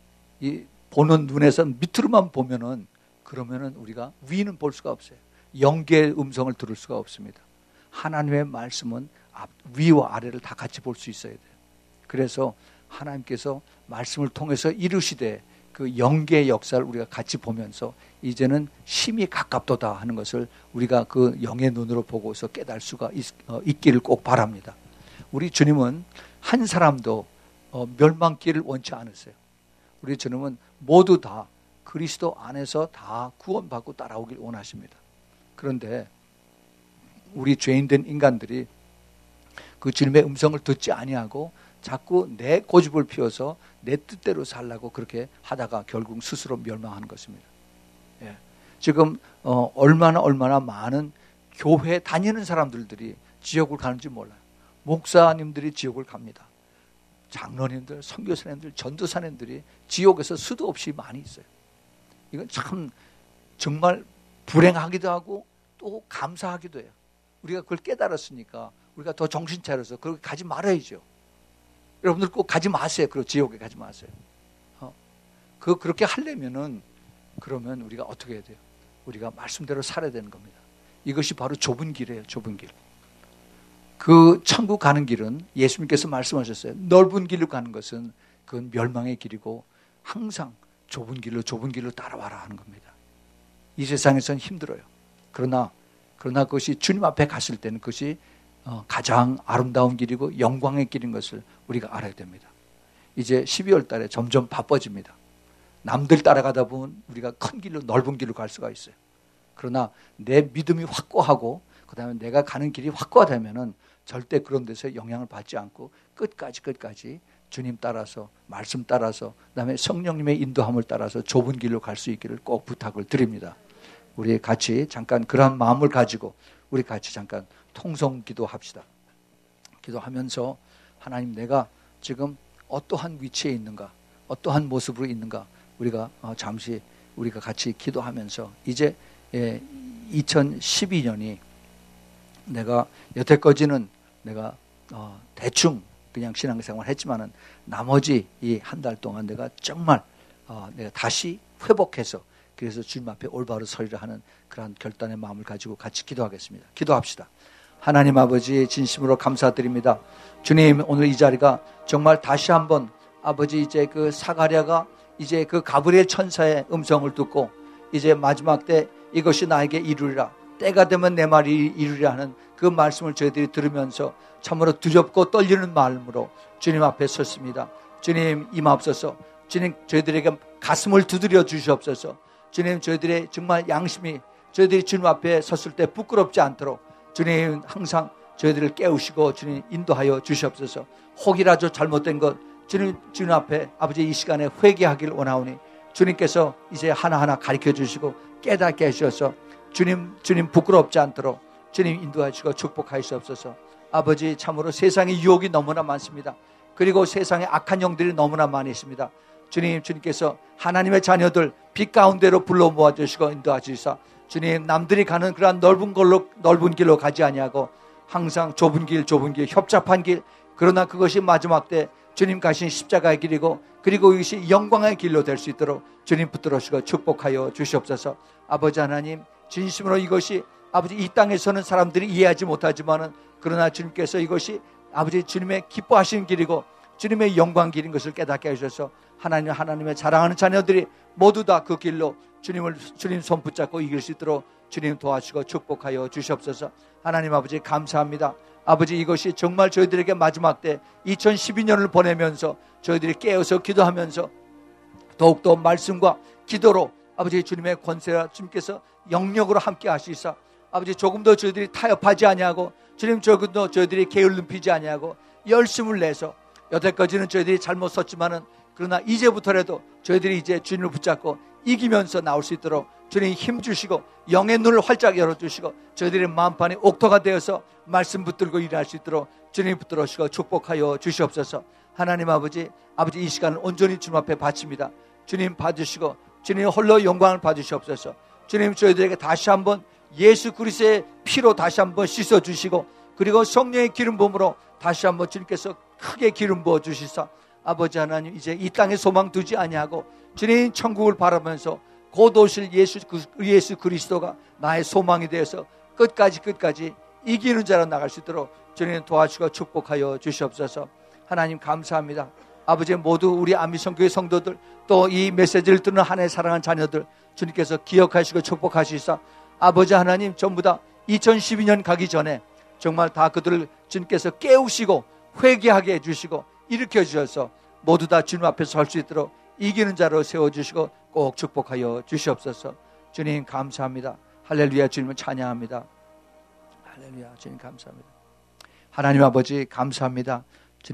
보는 눈에서 밑으로만 보면은, 그러면은 우리가 위는 볼 수가 없어요. 영계의 음성을 들을 수가 없습니다. 하나님의 말씀은 위와 아래를 다 같이 볼 수 있어야 돼요. 그래서 하나님께서 말씀을 통해서 이루시되 그 영계의 역사를 우리가 같이 보면서 이제는 심히 가깝도다 하는 것을 우리가 그 영의 눈으로 보고서 깨달을 수가 있기를 꼭 바랍니다. 우리 주님은 한 사람도 멸망기를 원치 않으세요. 우리 주님은 모두 다 그리스도 안에서 다 구원받고 따라오길 원하십니다. 그런데 우리 죄인된 인간들이 그 주님의 음성을 듣지 아니하고 자꾸 내 고집을 피워서 내 뜻대로 살라고 그렇게 하다가 결국 스스로 멸망하는 것입니다. 지금 얼마나 많은 교회 다니는 사람들이 지옥을 가는지 몰라요. 목사님들이 지옥을 갑니다. 장로님들, 선교사님들, 전도사님들이 지옥에서 수도 없이 많이 있어요. 이건 참 정말 불행하기도 하고 또 감사하기도 해요. 우리가 그걸 깨달았으니까 우리가 더 정신 차려서 그렇게 가지 말아야죠. 여러분들 꼭 가지 마세요. 그리고 지옥에 가지 마세요. 그렇게 하려면은, 그러면 우리가 어떻게 해야 돼요? 우리가 말씀대로 살아야 되는 겁니다. 이것이 바로 좁은 길이에요. 좁은 길. 그 천국 가는 길은 예수님께서 말씀하셨어요. 넓은 길로 가는 것은 그건 멸망의 길이고 항상 좁은 길로 따라와라 하는 겁니다. 이 세상에서는 힘들어요. 그러나 그것이 주님 앞에 갔을 때는 그것이 가장 아름다운 길이고 영광의 길인 것을 우리가 알아야 됩니다. 이제 12월 달에 점점 바빠집니다. 남들 따라가다 보면 우리가 큰 길로, 넓은 길로 갈 수가 있어요. 그러나 내 믿음이 확고하고 그다음에 내가 가는 길이 확고하다면은 절대 그런 데서 영향을 받지 않고 끝까지 주님 따라서, 말씀 따라서, 그다음에 성령님의 인도함을 따라서 좁은 길로 갈 수 있기를 꼭 부탁을 드립니다. 우리 같이 잠깐 그러한 마음을 가지고 우리 같이 잠깐 통성 기도합시다. 기도하면서 하나님, 내가 지금 어떠한 위치에 있는가, 어떠한 모습으로 있는가, 우리가 잠시 우리가 같이 기도하면서 이제 2012년이 내가 여태까지는 내가 대충 그냥 신앙생활 했지만은 나머지 이 한 달 동안 내가 정말 내가 다시 회복해서 그래서 주님 앞에 올바로 서리라 하는 그러한 결단의 마음을 가지고 같이 기도하겠습니다. 기도합시다. 하나님 아버지, 진심으로 감사드립니다. 주님, 오늘 이 자리가 정말 다시 한번 아버지, 이제 그 사가랴가 이제 그 가브리엘 천사의 음성을 듣고 이제 마지막 때 이것이 나에게 이루리라, 때가 되면 내 말이 이루리라 하는 그 말씀을 저희들이 들으면서 참으로 두렵고 떨리는 마음으로 주님 앞에 섰습니다. 주님, 임하옵소서. 주님, 저희들에게 가슴을 두드려 주시옵소서. 주님, 저희들의 정말 양심이 저희들이 주님 앞에 섰을 때 부끄럽지 않도록 주님 항상 저희들을 깨우시고 주님 인도하여 주시옵소서. 혹이라도 잘못된 것 주님 앞에 아버지 이 시간에 회개하기를 원하오니 주님께서 이제 하나하나 가르쳐 주시고 깨닫게 해주셔서 주님 부끄럽지 않도록 주님 인도하시고 축복하시옵소서. 아버지, 참으로 세상의 유혹이 너무나 많습니다. 그리고 세상에 악한 영들이 너무나 많이 있습니다. 주님께서 하나님의 자녀들 빛 가운데로 불러 모아주시고 인도하시사 주님, 남들이 가는 그러한 넓은 길로 가지 아니하고 항상 좁은 길 협잡한 길, 그러나 그것이 마지막 때 주님 가신 십자가의 길이고 그리고 이것이 영광의 길로 될 수 있도록 주님 붙들어주시고 축복하여 주시옵소서. 아버지 하나님, 진심으로 이것이 아버지 이 땅에서는 사람들이 이해하지 못하지만은 그러나 주님께서 이것이 아버지 주님의 기뻐하시는 길이고 주님의 영광 길인 것을 깨닫게 하셔서 하나님의 사랑하는 자녀들이 모두 다 그 길로 주님 손 붙잡고 이길 수 있도록 주님 도와주시고 축복하여 주시옵소서. 하나님 아버지, 감사합니다. 아버지, 이것이 정말 저희들에게 마지막 때 2012년을 보내면서 저희들이 깨어서 기도하면서 더욱더 말씀과 기도로 아버지 주님의 권세와 주님께서 영역으로 함께 하시사 아버지 조금 더 저희들이 타협하지 아니하고 주님 조금 더 저희들이 게을름 피지 아니하고 열심을 내서 여태까지는 저희들이 잘못 썼지만은 그러나 이제부터라도 저희들이 이제 주님을 붙잡고 이기면서 나올 수 있도록 주님 힘 주시고 영의 눈을 활짝 열어주시고 저희들의 마음판이 옥토가 되어서 말씀 붙들고 일할 수 있도록 주님 붙들어주시고 축복하여 주시옵소서. 하나님 아버지 이 시간을 온전히 주님 앞에 바칩니다. 주님 봐주시고 주님 홀로 영광을 받으시옵소서. 주님 저희들에게 다시 한번 예수 그리스도의 피로 다시 한번 씻어주시고 그리고 성령의 기름 부음으로 다시 한번 주님께서 크게 기름 부어 주시사 아버지 하나님 이제 이 땅에 소망 두지 아니하고 주님 천국을 바라면서 곧 오실 예수 그리스도가 나의 소망이 되어서 끝까지 이기는 자로 나갈 수 있도록 주님 도와주시고 축복하여 주시옵소서. 하나님 감사합니다. 아버지 모두 우리 아미성교회 성도들 또 이 메시지를 듣는 한 해 사랑하는 자녀들 주님께서 기억하시고 축복하시사 아버지 하나님 전부 다 2012년 가기 전에 정말 다 그들을 주님께서 깨우시고 회개하게 해주시고 일으켜 주셔서 모두 다 주님 앞에 설 수 있도록 이기는 자로 세워주시고 꼭 축복하여 주시옵소서. 주님 감사합니다. 할렐루야. 주님을 찬양합니다. 할렐루야. 주님 감사합니다. 하나님 아버지 감사합니다.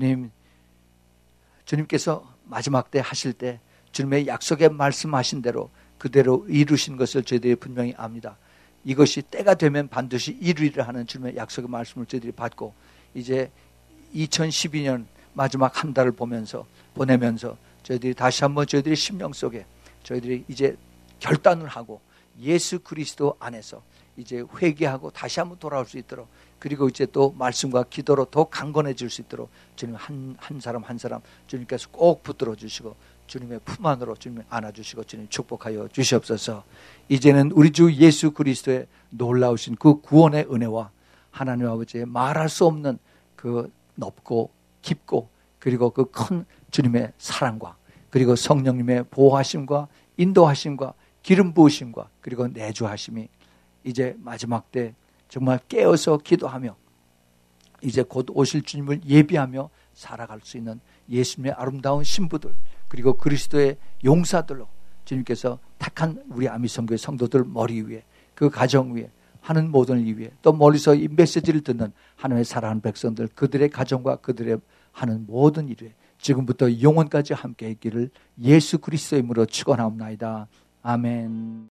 주님께서 마지막 때 하실 때 주님의 약속에 말씀하신 대로 그대로 이루신 것을 저희들이 분명히 압니다. 이것이 때가 되면 반드시 이루리라 하는 주님의 약속의 말씀을 저희들이 받고 이제 2012년 마지막 한 달을 보내면서 저희들이 다시 한번 저희들의 심령 속에 저희들이 이제 결단을 하고 예수 그리스도 안에서 이제 회개하고 다시 한번 돌아올 수 있도록 그리고 이제 또 말씀과 기도로 더 강건해질 수 있도록 주님 한 사람 주님께서 꼭 붙들어 주시고 주님의 품 안으로 주님 안아주시고 주님 축복하여 주시옵소서. 이제는 우리 주 예수 그리스도의 놀라우신 그 구원의 은혜와 하나님 아버지의 말할 수 없는 그 넓고 깊고 그리고 그 큰 주님의 사랑과 그리고 성령님의 보호하심과 인도하심과 기름 부으심과 그리고 내주하심이 이제 마지막 때 정말 깨어서 기도하며 이제 곧 오실 주님을 예비하며 살아갈 수 있는 예수님의 아름다운 신부들 그리고 그리스도의 용사들로 주님께서 택한 우리 아미성교회 성도들 머리 위에 그 가정 위에 하는 모든 일 위에 또 멀리서 이 메시지를 듣는 하나님의 사랑하는 백성들 그들의 가정과 그들의 하는 모든 일에 지금부터 영원까지 함께 있기를 예수 그리스도의 이름으로 축원하옵나이다. 아멘.